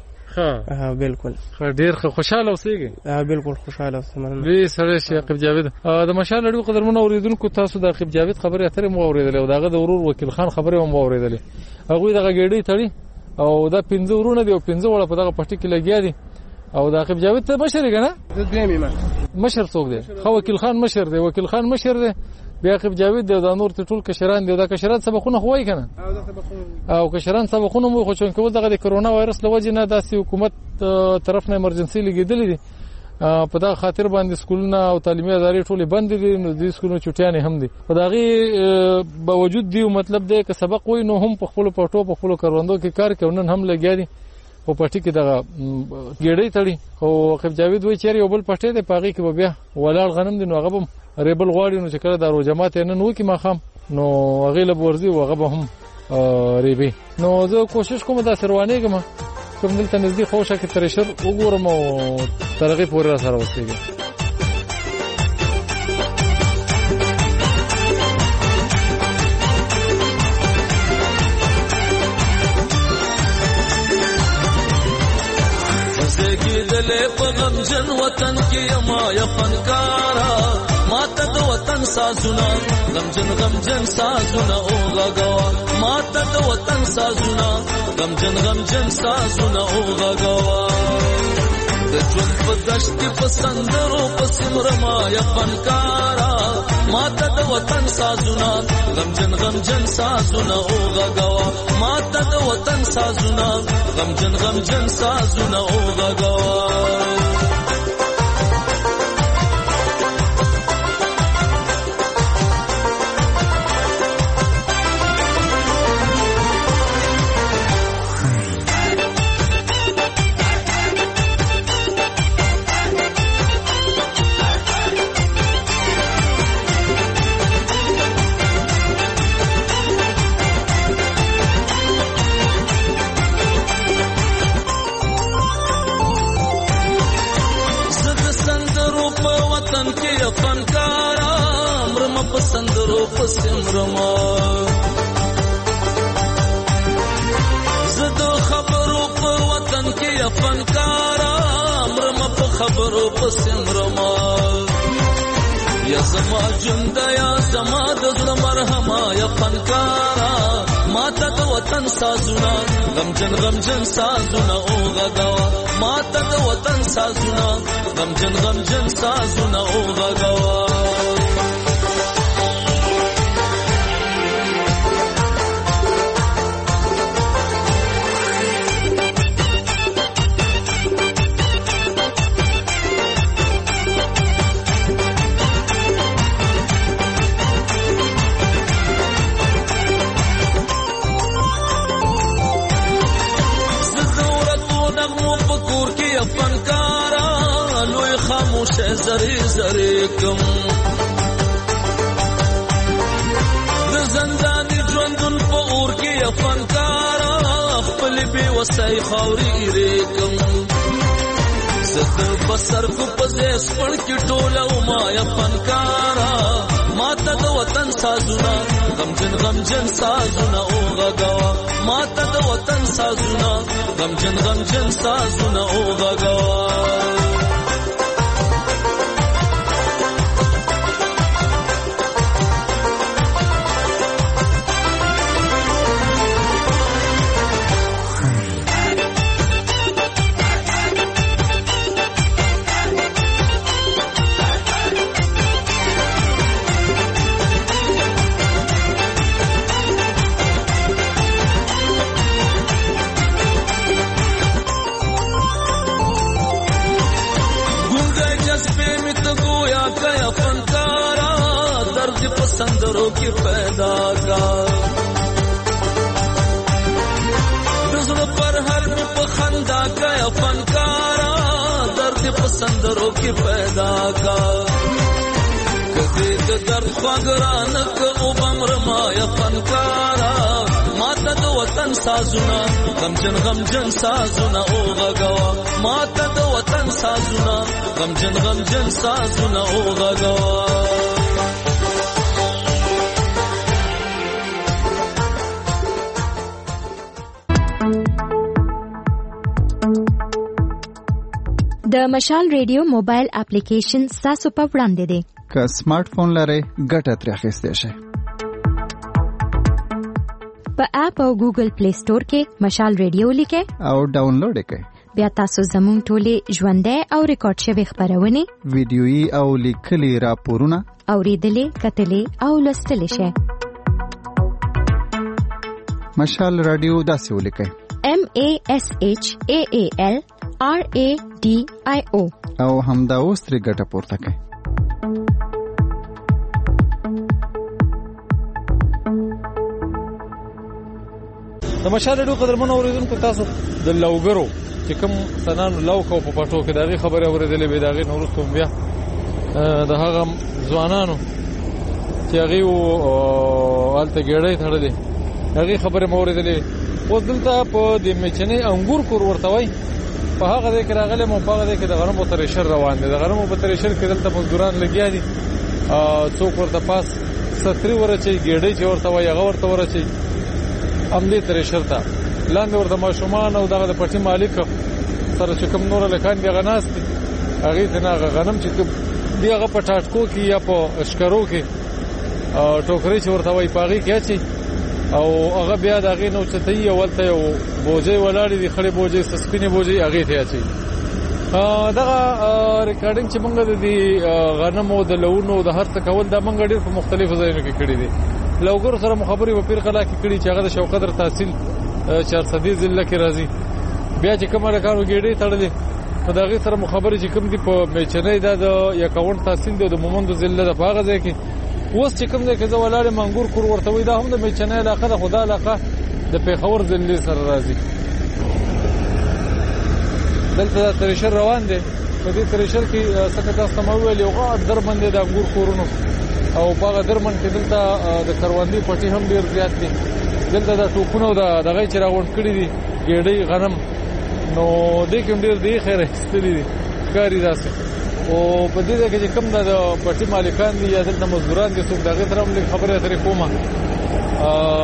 بالکل ډیر خوشاله اوسېږي بالکل خوشاله اوسم وی سره شي عقب جاوید د مشال اړو قدرمن اوریدونکو تاسو د عقب جاوید خبره اترې مو اوریدل او دغه د ورور وکیل خان خبره مو اوریدل هغه دغه ګډي تړي او دا 15 ورونه دی او 15 وړه په دغه پټي کې لګیا دي او د عقب جاوید ته مشر کنه د دویمه مشر څوک دی خو وکیل خان مشر دی وکیل خان مشر دی بیا عقب جاوید دی دا نور ته ټول کشران دی دا کشران سبقونه خوای کنه او کشران سبقونه مو خو چون کول دغه د کرونا وایرس لوجه نه داسې حکومت طرف نه ایمرجنسي لګیدلې دي په دا خاطر باندې سکولونه او تعلیمي ادارې ټولې بند دي نو د سکولونو چټیانې هم دي په داغي باوجود دی مطلب دی که سبق وای نو هم په خپل پټو په خپل کاروندو کې کار کوي هم لګیا دي او پټي کې دغه ګړې تړي او عقب جاوید وای چیرې یو بل پټي دی پاغي کې بیا ولاړ غنم دي نو هغه هم ریبل غواړي نو چې کله د روزمات نه نو کې ما خام نو هغه له ورزي او هغه هم ریبي نو زه کوشش کوم دا سروانه کوم کوم دلته نږدې خوښه کې ترشر وګورم او ترغه پورې سره وسیږي غم جن وطن کې ما یا فنکارا ماته د وطن سازونه غم جن سازونه او غغوا ماته د وطن سازونه غم جن سازونه او غغوا د ژوند په دشت په سندرو په سمرما یا فنکارا ماته د وطن سازونه غم جن سازونه او غغوا ماته د وطن سازونه غم جن سازونه او غغوا سمرما زدو خبرو په وطن کې فنکارا مرم په خبرو په سمرما یا زما ژوند یا زما د زړه مرهمه یا فنکارا ماته د وطن سازونه غمجن غمجن سازونه او غږوا ماته د وطن سازونه غمجن غمجن سازونه او غږوا فنکارا لوی خاموش زری زری کم د زندانی ژوندون په اور کې فنکارا خپل بي وسای خاوري ریکم زه بسر کو پزیس پړ کې ټوله ما یا فنکارا ماته د وطن سازونه غمجن غمجن سازونه او غږوا ماته د وطن سازونه غمجن غمجن سازونه او غږوا سندروں کی پیدا کا دزل پر ہر میں پخندہ کا فنکارا درد پسندروں کی پیدا کا کدی درد خواگران کو بمر مایا فنکارا ماتا دو وطن سازونا غمجن غمجن سازونا او غگوا ماتا دو وطن سازونا غمجن غمجن سازونا او غگوا د مشال ریډیو موبایل اپلیکیشن تاسو په وړاندې دی که سمارټ فون لرئ ګټه ترې اخیستی شئ په اپ او ګوګل پلی سٹور کې مشال ریډیو لیکئ او ډاونلوډ یې کړئ بیا تاسو زموږ ټولې ژوندۍ او ریکارډ شوې خپرونې ویډیويي او لیکلي راپورونه اورېدلې کتلې او لوستلی شئ مشال رادیو داسې ولیکئ MASHAAL RADIO او همدا اوس ترې ګټه پورته کړئ د مشال ریډیو قدرمنو اوریدونکو تاسو د لوګرو چې کوم سنانو لوکو په پټو کې دغه خبره اوریدلې به دغه نورستو بیا د هغه ځوانانو چې هغه الته ګړې تړلې هغه خبره اوریدلې او دلته په د میچنې انګور کور ورتوي په هغه ځای کې راغله مو په هغه ځای کې د غنمو ترشر روان دي د غنمو په ترشر کې دلته مزدوران لګیا دي څوک ورته پاس ستري ورچي ګړې چې ورته وي هغه ورته ورچي عملي ترشر ته لاندې ورته ماشومان او دغه د پټي مالک سره چې کوم نور لکان دی غناست هغه څنګه غنم چې دی هغه په ټاټکو کې یا په اشکرو کې ټوکري چې ورته وي پاغي کې اچي او هغه بیا دغه نو چتای ولته یو بوجي ولاړی دی خړې بوجي سسپینې بوجي هغه ته اچي دغه ریکارډینګ چې موږ د غنمو د لونو د هر څه کول د موږ ډېر په مختلفو ځایونو کې کړی دي لوګر سره مخابري په پیر قلا کې کړی چې هغه د شوقدر تحصیل 400 ضلع کې راځي بیا چې کومه کارو ګډې تړلې په دغه سره مخابري چې کوم دی په میچنې د یکاون تحصیل د مومند ضلع د باغ ځای کې اوس چې کوم دی کې زولاله منګور کور ورته وي دا هم د میچنې علاقه د خدا علاقه د پیښور ضلع سره راځي دلته ترشر روان دي په دې ترشر کې څنګه تاسو ته ویل یو غاټ درمن دي د انګور کورونو او په درمن کې دلته د کروندې پټي هم ډیر زیات دي دلته د ټوپونو دغه چې راغونډ کړی دي ګېډې غنم نو دې کوم ډیر دی خیره ستړي دي کاری داسې او په دې کې چې کوم د پټي مالکان دي یا دلته مزدوران دي څوک دغه تر هم خبره اترې کومه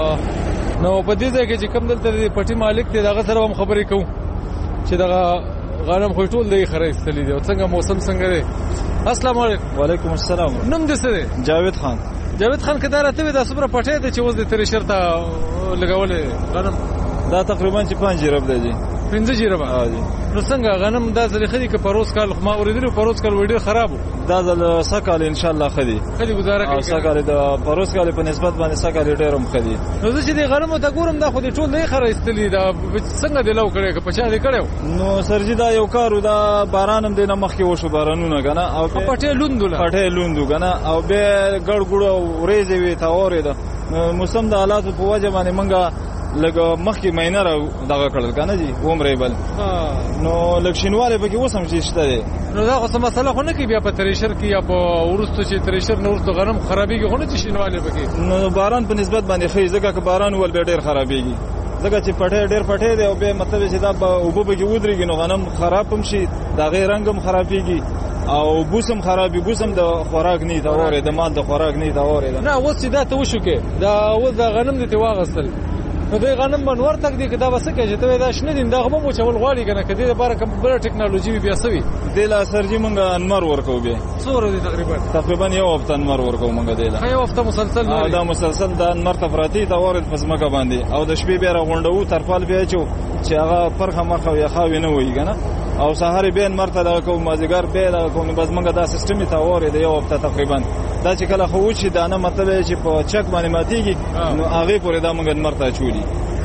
نو په دې کې چې کوم دلته د پټي مالک دي دغه سره هم خبرې کوم چې دغه غنم خو ټول دی خرایستلې دي. څنګه موسم څنګه دی؟ السلام علیکم. وعلیکم السلام. نوم دې څه دی؟ جاوید خان. جاوید خان کدا راته دا صبره پټه ده چې اوس د تریشر ته لګولې غنم دا تقریبا چې 5 جرب دی جی. 5 جرب. ها جی. نو څنګه غنم دا ځلې خدي کې پروس کال ما اوریدل پروس کال وړي خراب دا ځل سکال ان شاء الله خدي گزاره کوي. سکال د پروس کال په نسبت باندې سکال ډیرم خدي. نو چې د غنمو ته ګورم دا خو دې ټول نه خرایستلې دا څنګه دی لو کړي که پچا دې کړو. نو سرجی دا یو کارو دا بارانم دینه مخکې وشو بارانونه کنه او پټه لوندو کنه او به ګړ ګړو ورېځي وي تا اورید موسم د حالات په وجه باندې منګه لګ مخکې مینه را دغه کړل کنه جی عمرې بل نو لکشنواله به کې وسم شته دی. نو دا خو مسله خو نه کې بیا په تریشر کې یا په ورستو چې تریشر نو ورستو غنم خرابېږي خو نه چې شینواله به کې نو باران په نسبت باندې خې ځکه که باران ول به ډېر خرابېږي ځکه چې پټه ډېر پټه دی او به مطلب چې دا وبو به کې ودرېږي نو غنم خراب هم شي دا غیر رنگم خرابېږي او بوسم خرابې بوسم د خوراک نه دا وره د مال د خوراک نه دا وره نه اوس دا ته وشو کې دا اوس دا غنم دې واغستل نو دوی غنم منور تک دی کدا وسه کې چې ته دا شنه دین دا غو مو چول غواړي کنه کدی لپاره کوم بل ټکنالوژي بیا سوي دلا سرجی مونږ انمر ورکو به څوره دي تقریبا یو هفته انمر ورکو مونږ دلا یو هفته مسلسل نه دا مسلسل دا انمر تفراتی دا ورد پسمکه باندې او د شپې بیا غونډو ترپال بیا چې هغه پرخه مرخه یا خاوي نه وي کنه او سحر به انمر ته دا کوم مازیګر به دا کوم بس مونږ دا سیستم ته ورید یو هفته تقریبا دا چې کله خو چې دانه مطلب چې په چک باندې ماتيږي نو هغه پورې دا مونږ انمر ته چولي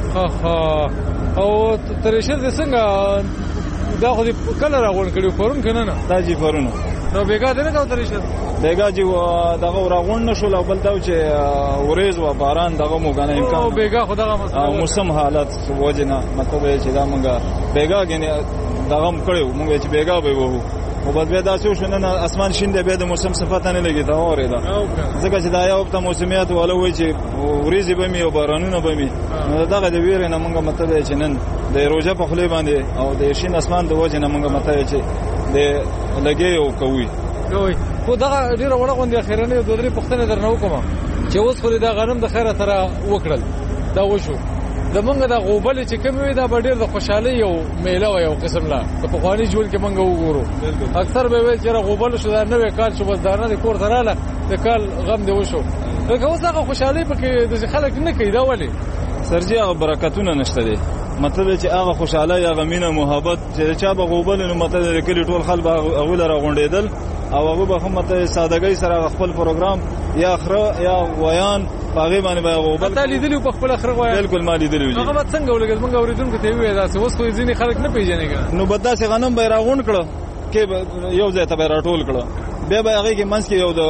او تریشر دې څنګه دا خو دې کله راغون کړي فورن کنه نه دا جی فورن نو بیګا دې نه کاو تریشر بیګا جی دغه راغون نشو لا بل دا چې ورېز و باران دغه مو غنه امکان او بیګا خدغه موسم حالت وجنه مطلب چې دا مونږه بیګا غنه دغه کړو مونږ چې بیګا به وو او بعد به دا څه شنه اسمان شینده به د موسم صفات نه لګي دا اورېدا ځکه چې دا یو په موسمیات ولوي چې ورېزي به می او بارانونه به می نو دغه د ویرې نه مونږه مطلب چې نن د روزه په خلی باندې او د شین اسمان د وجه نه مونږه مطلب چې د لګي او کوي خو دا ډیره وړه غونډه خیرنه د درې پښتنه درنه وکم چې اوس خو دا غنم د خیره سره وکړل دا وشو د مونږ د غوبل چې کوم وي دا ډېر د خوشحالي او میله او یو قسم لا په خواني جوړ کې مونږ وګورو اکثر به وي چې غوبل شو دا نوې کال شو بس دانه د کور سره لاله د کال غم دی وشو که اوس هغه خوشحالي پکې د خلک نه کوي دا ولی سرجی هغه برکتونه نشته دي مطلب چې هغه خوشحالي هغه مینه محبت چې چا به غوبل نو مطلب کلی ټول خلک هغه لره غونډېدل او هغه به هم ته سادهګۍ سره خپل پروګرام یا اخره یا ویان باغې باندې به غوبل ته لیدلی په خپل اخره ویان بالکل ما لیدلی هغه به څنګه ولګل موږ اوریدونکو ته وی دا اوس خو ځینې خلک نه پیژنې نو بدا سي غنم به راغون کړه کې یو ځای ته به راټول کړه به هغه کې منځ کې یو د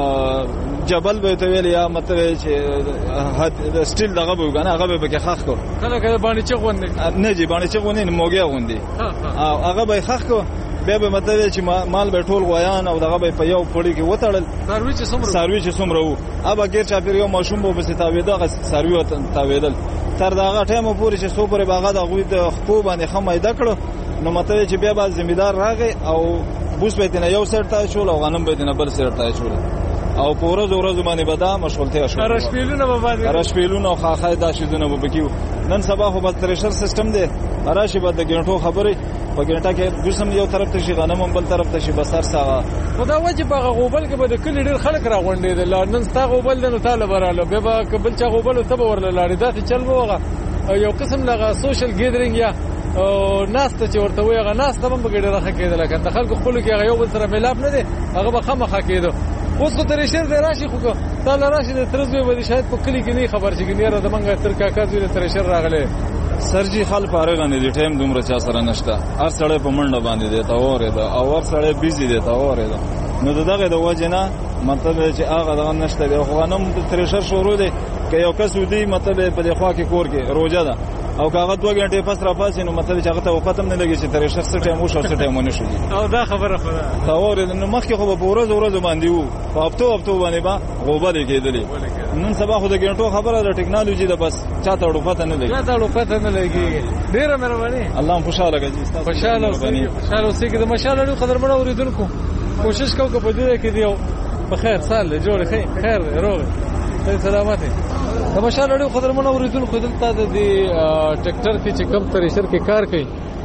جبل به ته ویل یا مطلب چې سټیل دغه به کنه هغه به کې خاخ کو کله کله باندې چې غوندې نه جی باندې چې غوندې موګه غوندې هغه به خاخ کو به مطلب چې مال به ټول غویان او دغه به په یو پړی کې وټړل سروي چې څومره وو ابا غیر چا پیر یو ماشوم به ستاویدا غ سروي تاویدل تر دغه ټیمو پورې چې سو پرې باغه د غوی د خپو باندې خمایده کړو نو مطلب چې بیا باز ذمہدار راغی او بوس به تنه یو سر ته شول او غنم به تنه بل سر ته شول او پورز ورځ باندې بدا مشغولته شو رشپیلونه باندې رشپیلونه خو خای دا شیدونه وبکیو نن سبا خو بس تریشر سیستم دی راشي به د ګنټو خبرې په ګنټه کې بوسم یو طرف ته شي غنم بل طرف ته شي بسر ساغه خدا واجب هغه غوبل کې به د کلی ډیر خلک راغونډېدل نن ستا غوبل نه طالب رااله به به قبل چا غوبل ته ورل لاړې دا ته چل وغه یو قسم لغه سوشل ګیدرینګ یا ناس ته چې ورته وي هغه ناس ته هم به ګډه راخه کېدل کنه خلکو خپل کې هغه یو بل سره ملاپ نه دي هغه به خامخا کېدو اوس خو تریشر دی راشي خو تعالی راشي د ترزوی به شاید په کلی کې نه خبر شي ګنیر د منګه تر کاکا زوی تریشر راغله سرجی خل فارغ نه دي ټیم دومره چا سره نشته هر سړی په منډه باندې دی تا وره دا او هر سړی بیزی دی تا وره دا نو دغه د وجنه مطلب چې هغه دغه نشته دی خو نن تریشر شروع دی که یو کس ودی مطلب په خوا کې کور کې روزه ده او کاغه 2 غنټه پس را پاسې نو مطلب چې هغه ته وخت هم نه لګي چې تریشر څه ټیم وشو څه ټیم ونه شي او دا خبره خدا تا وره نو مخکې خو په ورځ باندې وو په هفته باندې با غوبه کېدلې نن سبا خو د غنټو خبره د ټکنالوژي ده بس چاته وړفته نه لګي چاته وړفته نه لګي ډیره مهرباني الله خوشاله کړي خوشاله اوسې کې د مشاله قدرمن اوریدونکو کوشش کوو په دې کې دیو په خیر سال جوړ خیر روغ سلامت د مشاله قدرمن اوریدونکو دلته د ټریکټر کې چې کم تریشر کې کار کوي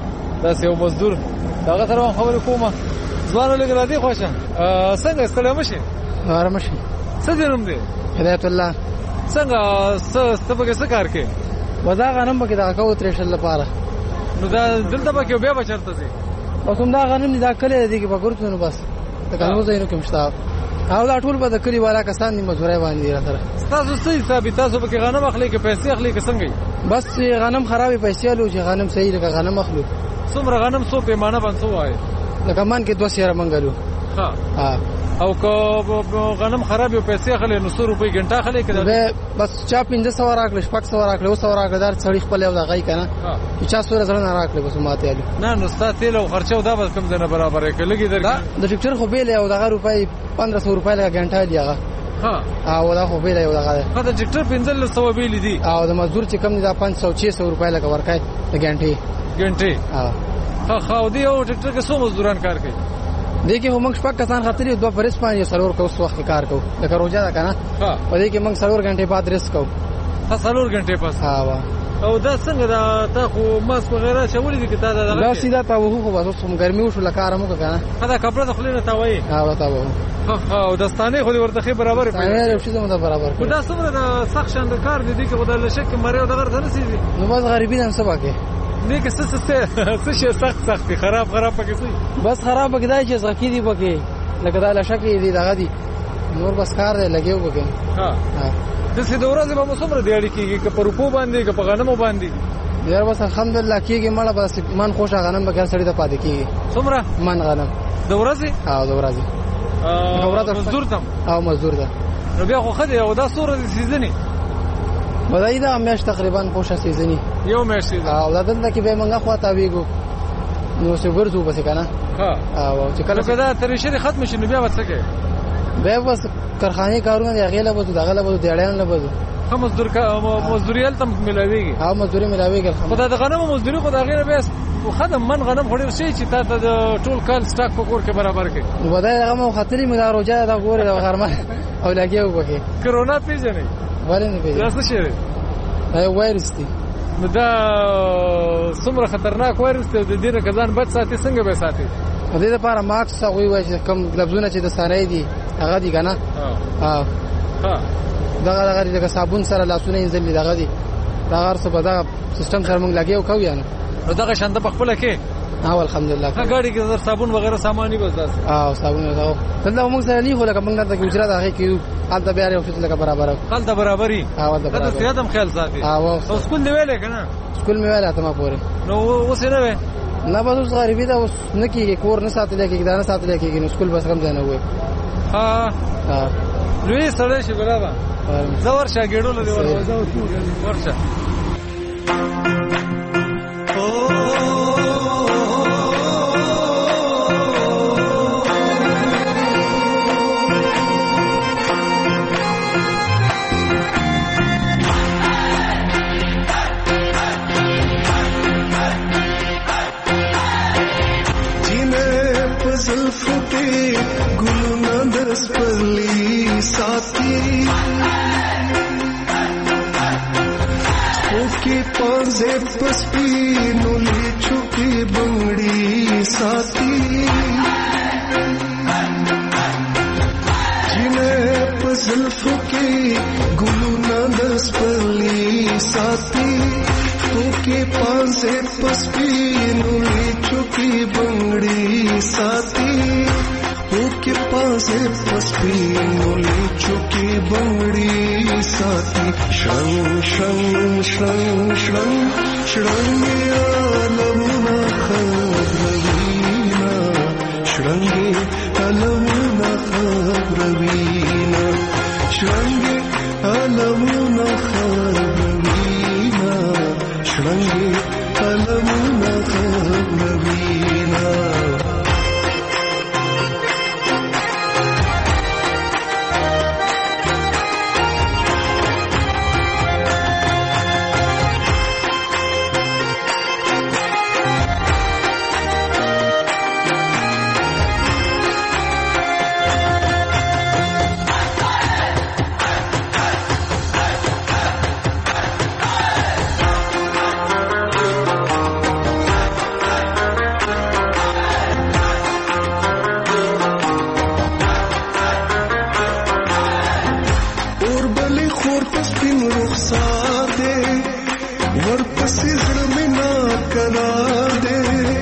دا یو مزدور داغه سره خبرې کومه ځوانو لګ را دي خوښه څنګه ستړی مشي آرام شي څه دینم دی هدایت الله څنګه ستبګه څه کار کې ودا غنم به دا کو ترشل لپاره نو دا دلته به کې بیا بچرته دي اوس هم دا غنم دا کله دي کې بګورته نو بس دا کوم ځای نو کوم شتا او دا ټول به د کلی والا کسان دي مزورای باندې راځره تاسو څه حساب تاسو به کې غنم اخلي کې پیسې اخلي کې څنګه بس غنم خرابې پیسې الو چې غنم صحیح لکه غنم اخلو څومره غنم سو پیمانه باندې وای لکه مان کې 200 منګلو ها او کو غنم خراب یو پیسې اخلي نو 100 روپۍ غنټه اخلي کړه بس چا 1500 راکړل شپږ 100 راکړل او 100 راکړل دار څړې خپل یو دغه کنه چې چا 100 زړه نه راکړل بس ماته الو نه نو ستا تیل او خرچو دا به کم نه برابر کې لګي درګه د ټریکټر خو بیل یو دغه روپۍ 1500 روپۍ لګه غنټه دی هغه او دا خو بیل یو دغه دا ټریکټر 1500 بیل دي او د مزدور چې کم دي دا 500 600 روپۍ لګه ورکای د غنټه ها دی او ټریکټر کې څو مزدوران کار کوي دیکھیں هم شپږ کسان خاطرې دوه پرېس باندې سرور کو اوس وخت کار کو لکه روزه دا کنه په دې کې موږ سرور غنټه بعد ریس کو سرور غنټه پس وا او دا څنګه دا تا خو ماس وغیرہ چولې دي کته دا دا سیده تا وو خو بس هم ګرمي وشو لکه آرامو کنه دا کپڑا د خلینو تا وای تا وو او دستانه خو ورته برابر په شي زموږ برابر خو دا څومره د سخت شاند کار دي چې خدای له شک مریو دغه ځنه سي نو بس غریبین هم سبا کې دې کې څه شي سخت خراب پکې سي بس خراب بګدای چې زکی دی پکې لکه دا لشکې دی دغه دی نور بس کار دی لګیو پکې د څه د ورځې به څومره دیاړي کیږي که په روپو باندې که په غنمو باندې یار بس الحمدلله کیږي مړه بس من خوشا غنم به سړی ته پاتې کیږي څومره من غنم د ورځې د ورځې مزدور تم او مزدور ده نو بیا خو خدای او دا سوره د سیزنی بدای دا مېش تقریبا خوشا سیزنی یو مېش سیزن او دا دلته کې به منګه خواته ویګو نو څه ورځو بس کنه او چې کله دا ترشری ختم شي نو بیا وڅکه به بس کارخانه کارونه دی غیله بده دغه له بده دیړان له بده هم مزدوریال تم ملاویږي ها مزدوري ملاویږي خدای د غنمو مزدوري خدای غیره به خدم من غنم خوري شي چې تا د ټول کال سٹاک په کور کې برابر کړي نو بدای هغه خطرې مې دا روزه دا ګوره دا غرمه او لګیو وکي کرونا پیژنې ولې نه پیژنې دا څه شي دا وایرس دی نو دا څومره خطرناک وایرس دی د دې نه ځان بچ ساتي څنګه به ساتي د دې لپاره ماکس او وایي چې کم لفظونه چې د ساري دي هغه دي کنه دغه دغه صابون سره لاسونه انځل دغه دي دا هر څه به دا سیستم سره موږ لګیو کوو یانه نو دغه شاند په خپل کې الحمدلله غاړي کې صابون وغیرہ سامانی بس داس صابون دا دلته موږ سره نه خو لکه موږ ته اجرا راغی کیو حالت بیا یو څه لکه برابر حالت برابرۍ دا صحت هم خیال ساتي او سکول دی ویلې کنه سکول می ویل اتمه پوره نو اوس نه وې نه بس غریبی دا اوس نه کیږي کور نه ساتل کېږي دا نه ساتل کېږي نو سکول بس کم ځای نه وې لوی سره شي ګلابا زور شاګړو لدی ورشه पांजे पस्पी नुली छुपी बंगड़ी साथी जिन्हें पजल्फ की गुलू नदस पली साथी तो के पांजे पस्पी नुली छुपी बंगड़ी साथी के पासे पस्पी नुली चुकी बंगड़ी साथी शंग शंग शंग शंग शृंगे अलमुना खब्रवीना शृंगे अलमुना खब्रवीना शृंगे अलमुना खब्रवीना शृंगे अलमुना खब्रवीना پسې زړه مې ناقرار دی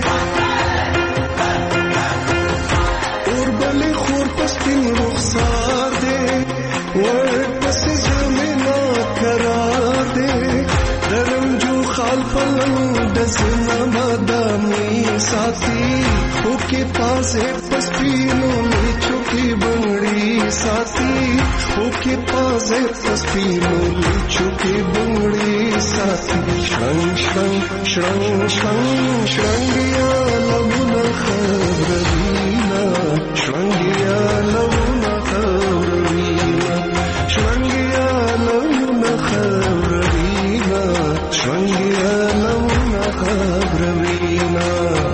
اور بلې خور په سپین رخسار دی ورپسې زړه مې ناقرار دی درنجو خال پلنګ د زنما دامي ساتي خو کې پاسه پسپینو لیچو کې بنگړي ساتي خو کې پاسه پسپینو لیچو کې بنگړي ساتي شرنګ شرنګ شرنګ شرنګ شرنګیا لمونه خبروینا شرنګیا لمونه خبروینا شرنګیا لمونه خبروینا شرنګیا لمونه خبروینا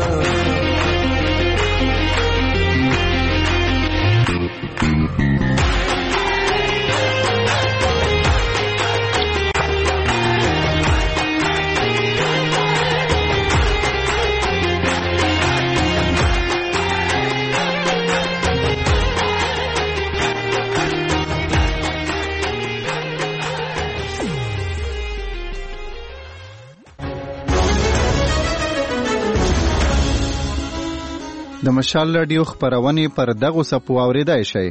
د مشال رادیو خبرونه پر دغه سپو اوریدای شي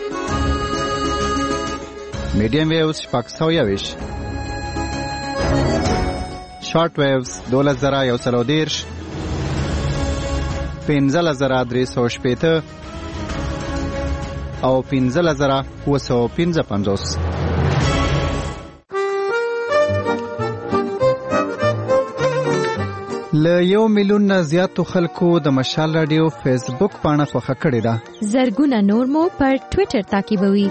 میډیم ویوز پاکستان یوش شارټ ویوز 2110 15315 او 15955 ل 1 میلیون نه زیاتو خلکو د مشال رادیو فیسبوک پاڼه خوښه کړې ده. زرګونه نور مو پر ټوئیټر تعقیبوي.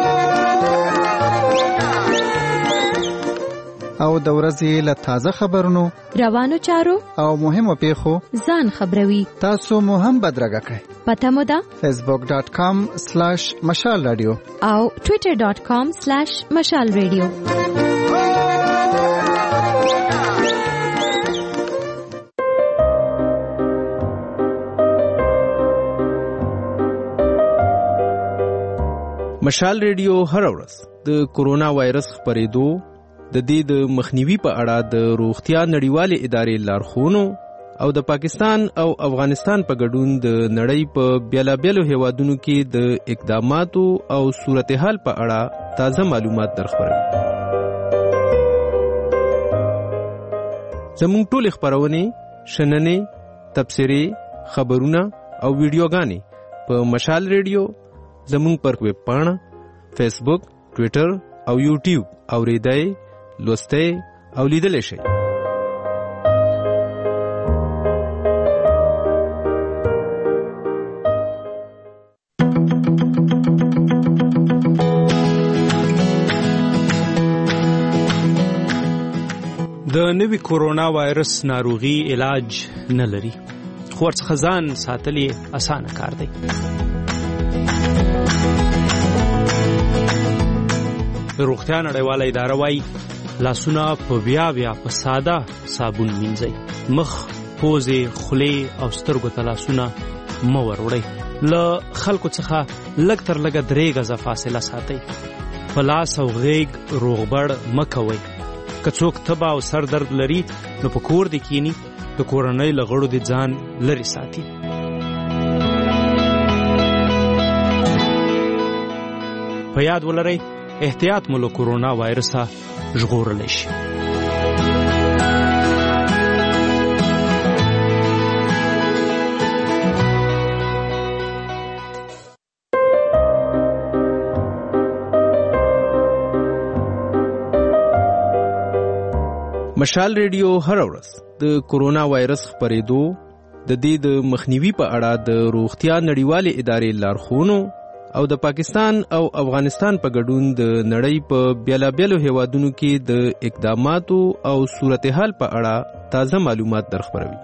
او د ورځې له تازه خبرونو، روانو چارو او مهمو پیښو ځان خبروي. تاسو مو هم بدرګه کړئ. پته مو ده facebook.com/mashalradio او twitter.com/mashalradio. مشال ریډیو هر ورځ د کورونا وایرس خپرېدو د دې د مخنیوي په اړه د روغتیا نړیوالې ادارې لارښوونو او د پاکستان او افغانستان په ګډون د نړۍ په بیلابیلو هیوادونو کې د اقداماتو او صورتحال په اړه تازه معلومات درخبروي. زموږ ټول خبرونه، شننې، تبصرې، خبرونه او ویډیوګانې په مشال ریډیو زمون پر ویب پاڼه، فیسبوک، ټوئیټر او یوټیوب اوریدای، لوستای او لیدلای شئ. د نوي کورونا وایرس ناروغي علاج نه لري، خو ورڅخه ځان ساتل یې اسانه کار دی. روغتیا نړیواله اداره وايي لاسونه په بیا په ساده صابون مینځئ. مخ، پوزې، خولې او سترګو ته لاسونه مه وروړئ. له خلکو څخه لږ تر لږه 3 غزه فاصله ساتئ. په لاس او غیږ روغبړ مه کوئ. که څوک تبه او سر درد لري نو په کور دې کینی، د کورنۍ له غړو دې ځان لرې ساتي. په یاد ولرئ احتیاط مو له کورونا وایرسه ژغورلی شي. مشال ریډیو هر ورځ د کورونا وایرس خپرېدو د دې د مخنیوي په اړه د روغتیا نړیوالې ادارې لارښوونو او د پاکستان او افغانستان په ګډون د نړۍ په بیلابیلو هیوادونو کې د اقداماتو او صورتحال په اړه تازه معلومات درخبروي.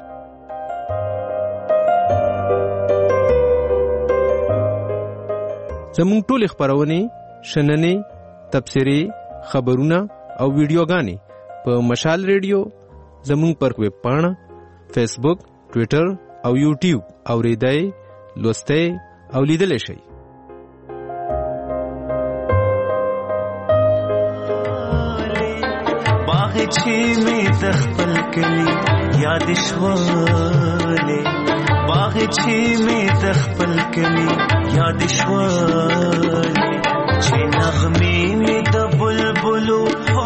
زموږ ټول خبرونه، شننې، تبصرې، خبرونه او ویډیوګانې په مشال ریډیو زموږ پر ویب پاڼه، فیسبوک، ټوئیټر او یوټیوب اوریدای، لوستای او لیدلای شئ. چې مې د خپل کلی یاد شولې باغ چې مې د خپل کلی یاد شولې چې نغمې مې د بلبلو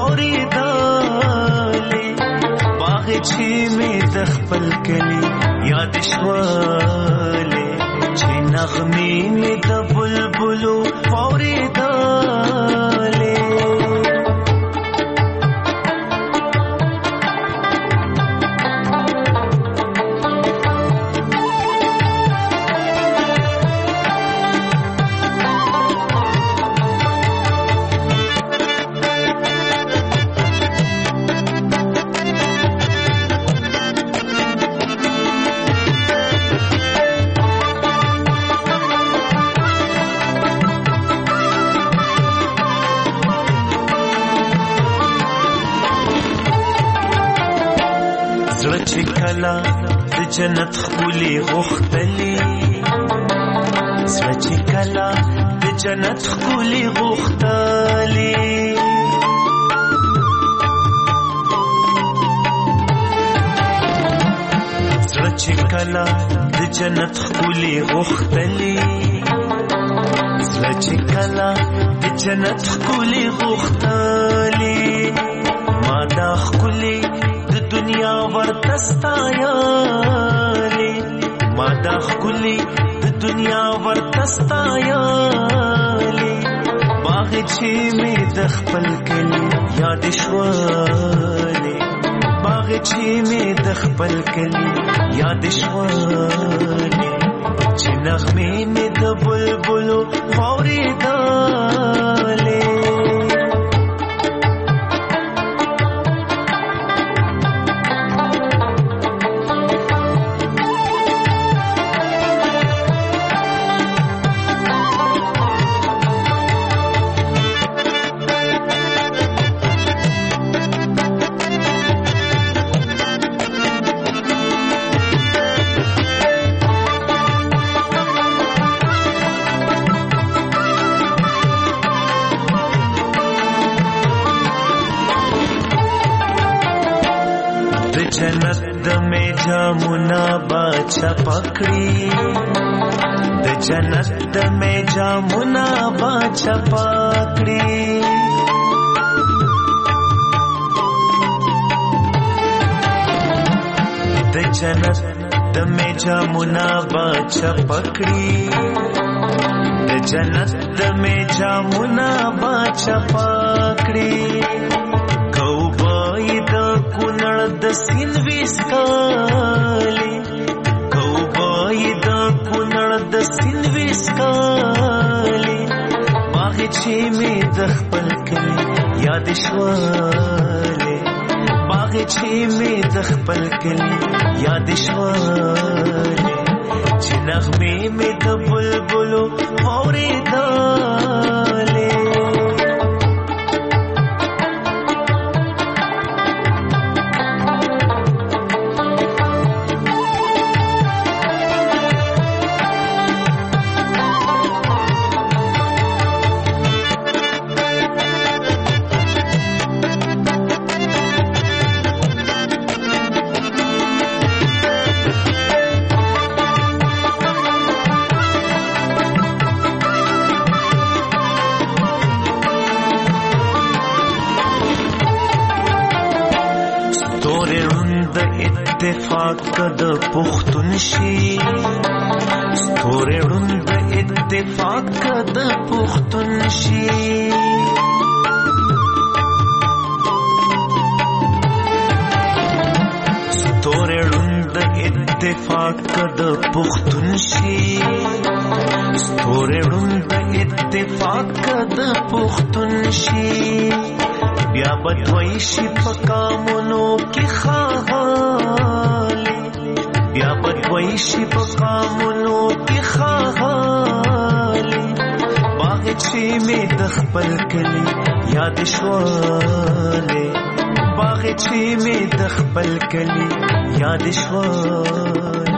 اورېدلې باغ چې مې د خپل کلی یاد شولې چې نغمې مې د بلبلو اورېدلې جنت خولي غختلي سوچ کلا د جنت خولي غختلي سوچ کلا د جنت خولي غختلي سوچ کلا د جنت خولي غختلي ما دا خولي دنیا ورتستایالی ما دا خکلی د دنیا ورتستایالی باغ چې مې د خپل کلی یاد شولې باغ چې مې د خپل کلی یاد شولې چې نغمې مې د بلبلو اورېدلې پکړی د جنت د مې جامونه باچا پکړی د جنت د مې جامونه باچا پکړی د جنت د مې جامونه باچا پکړی کوبای د کونړ د سین وسکالی د سین وسکالی باغ چې مې د خپل کلی یاد شولې باغ چې مې د خپل کلی یاد شولې چې نغمې مې د بلبلو اورېدلې اتفاق د پختون شي ستوري روند اتفاق د پختون شي ستوري روند اتفاق د پختون شي ستوري روند اتفاق د پختون شي بیا بدوي شي پکامونو کې خاغالي بیا بدوي شي پکامونو کې خاغالي باغ چې مې د خپل کلی یاد شولې باغ چې مې د خپل کلی یاد شولې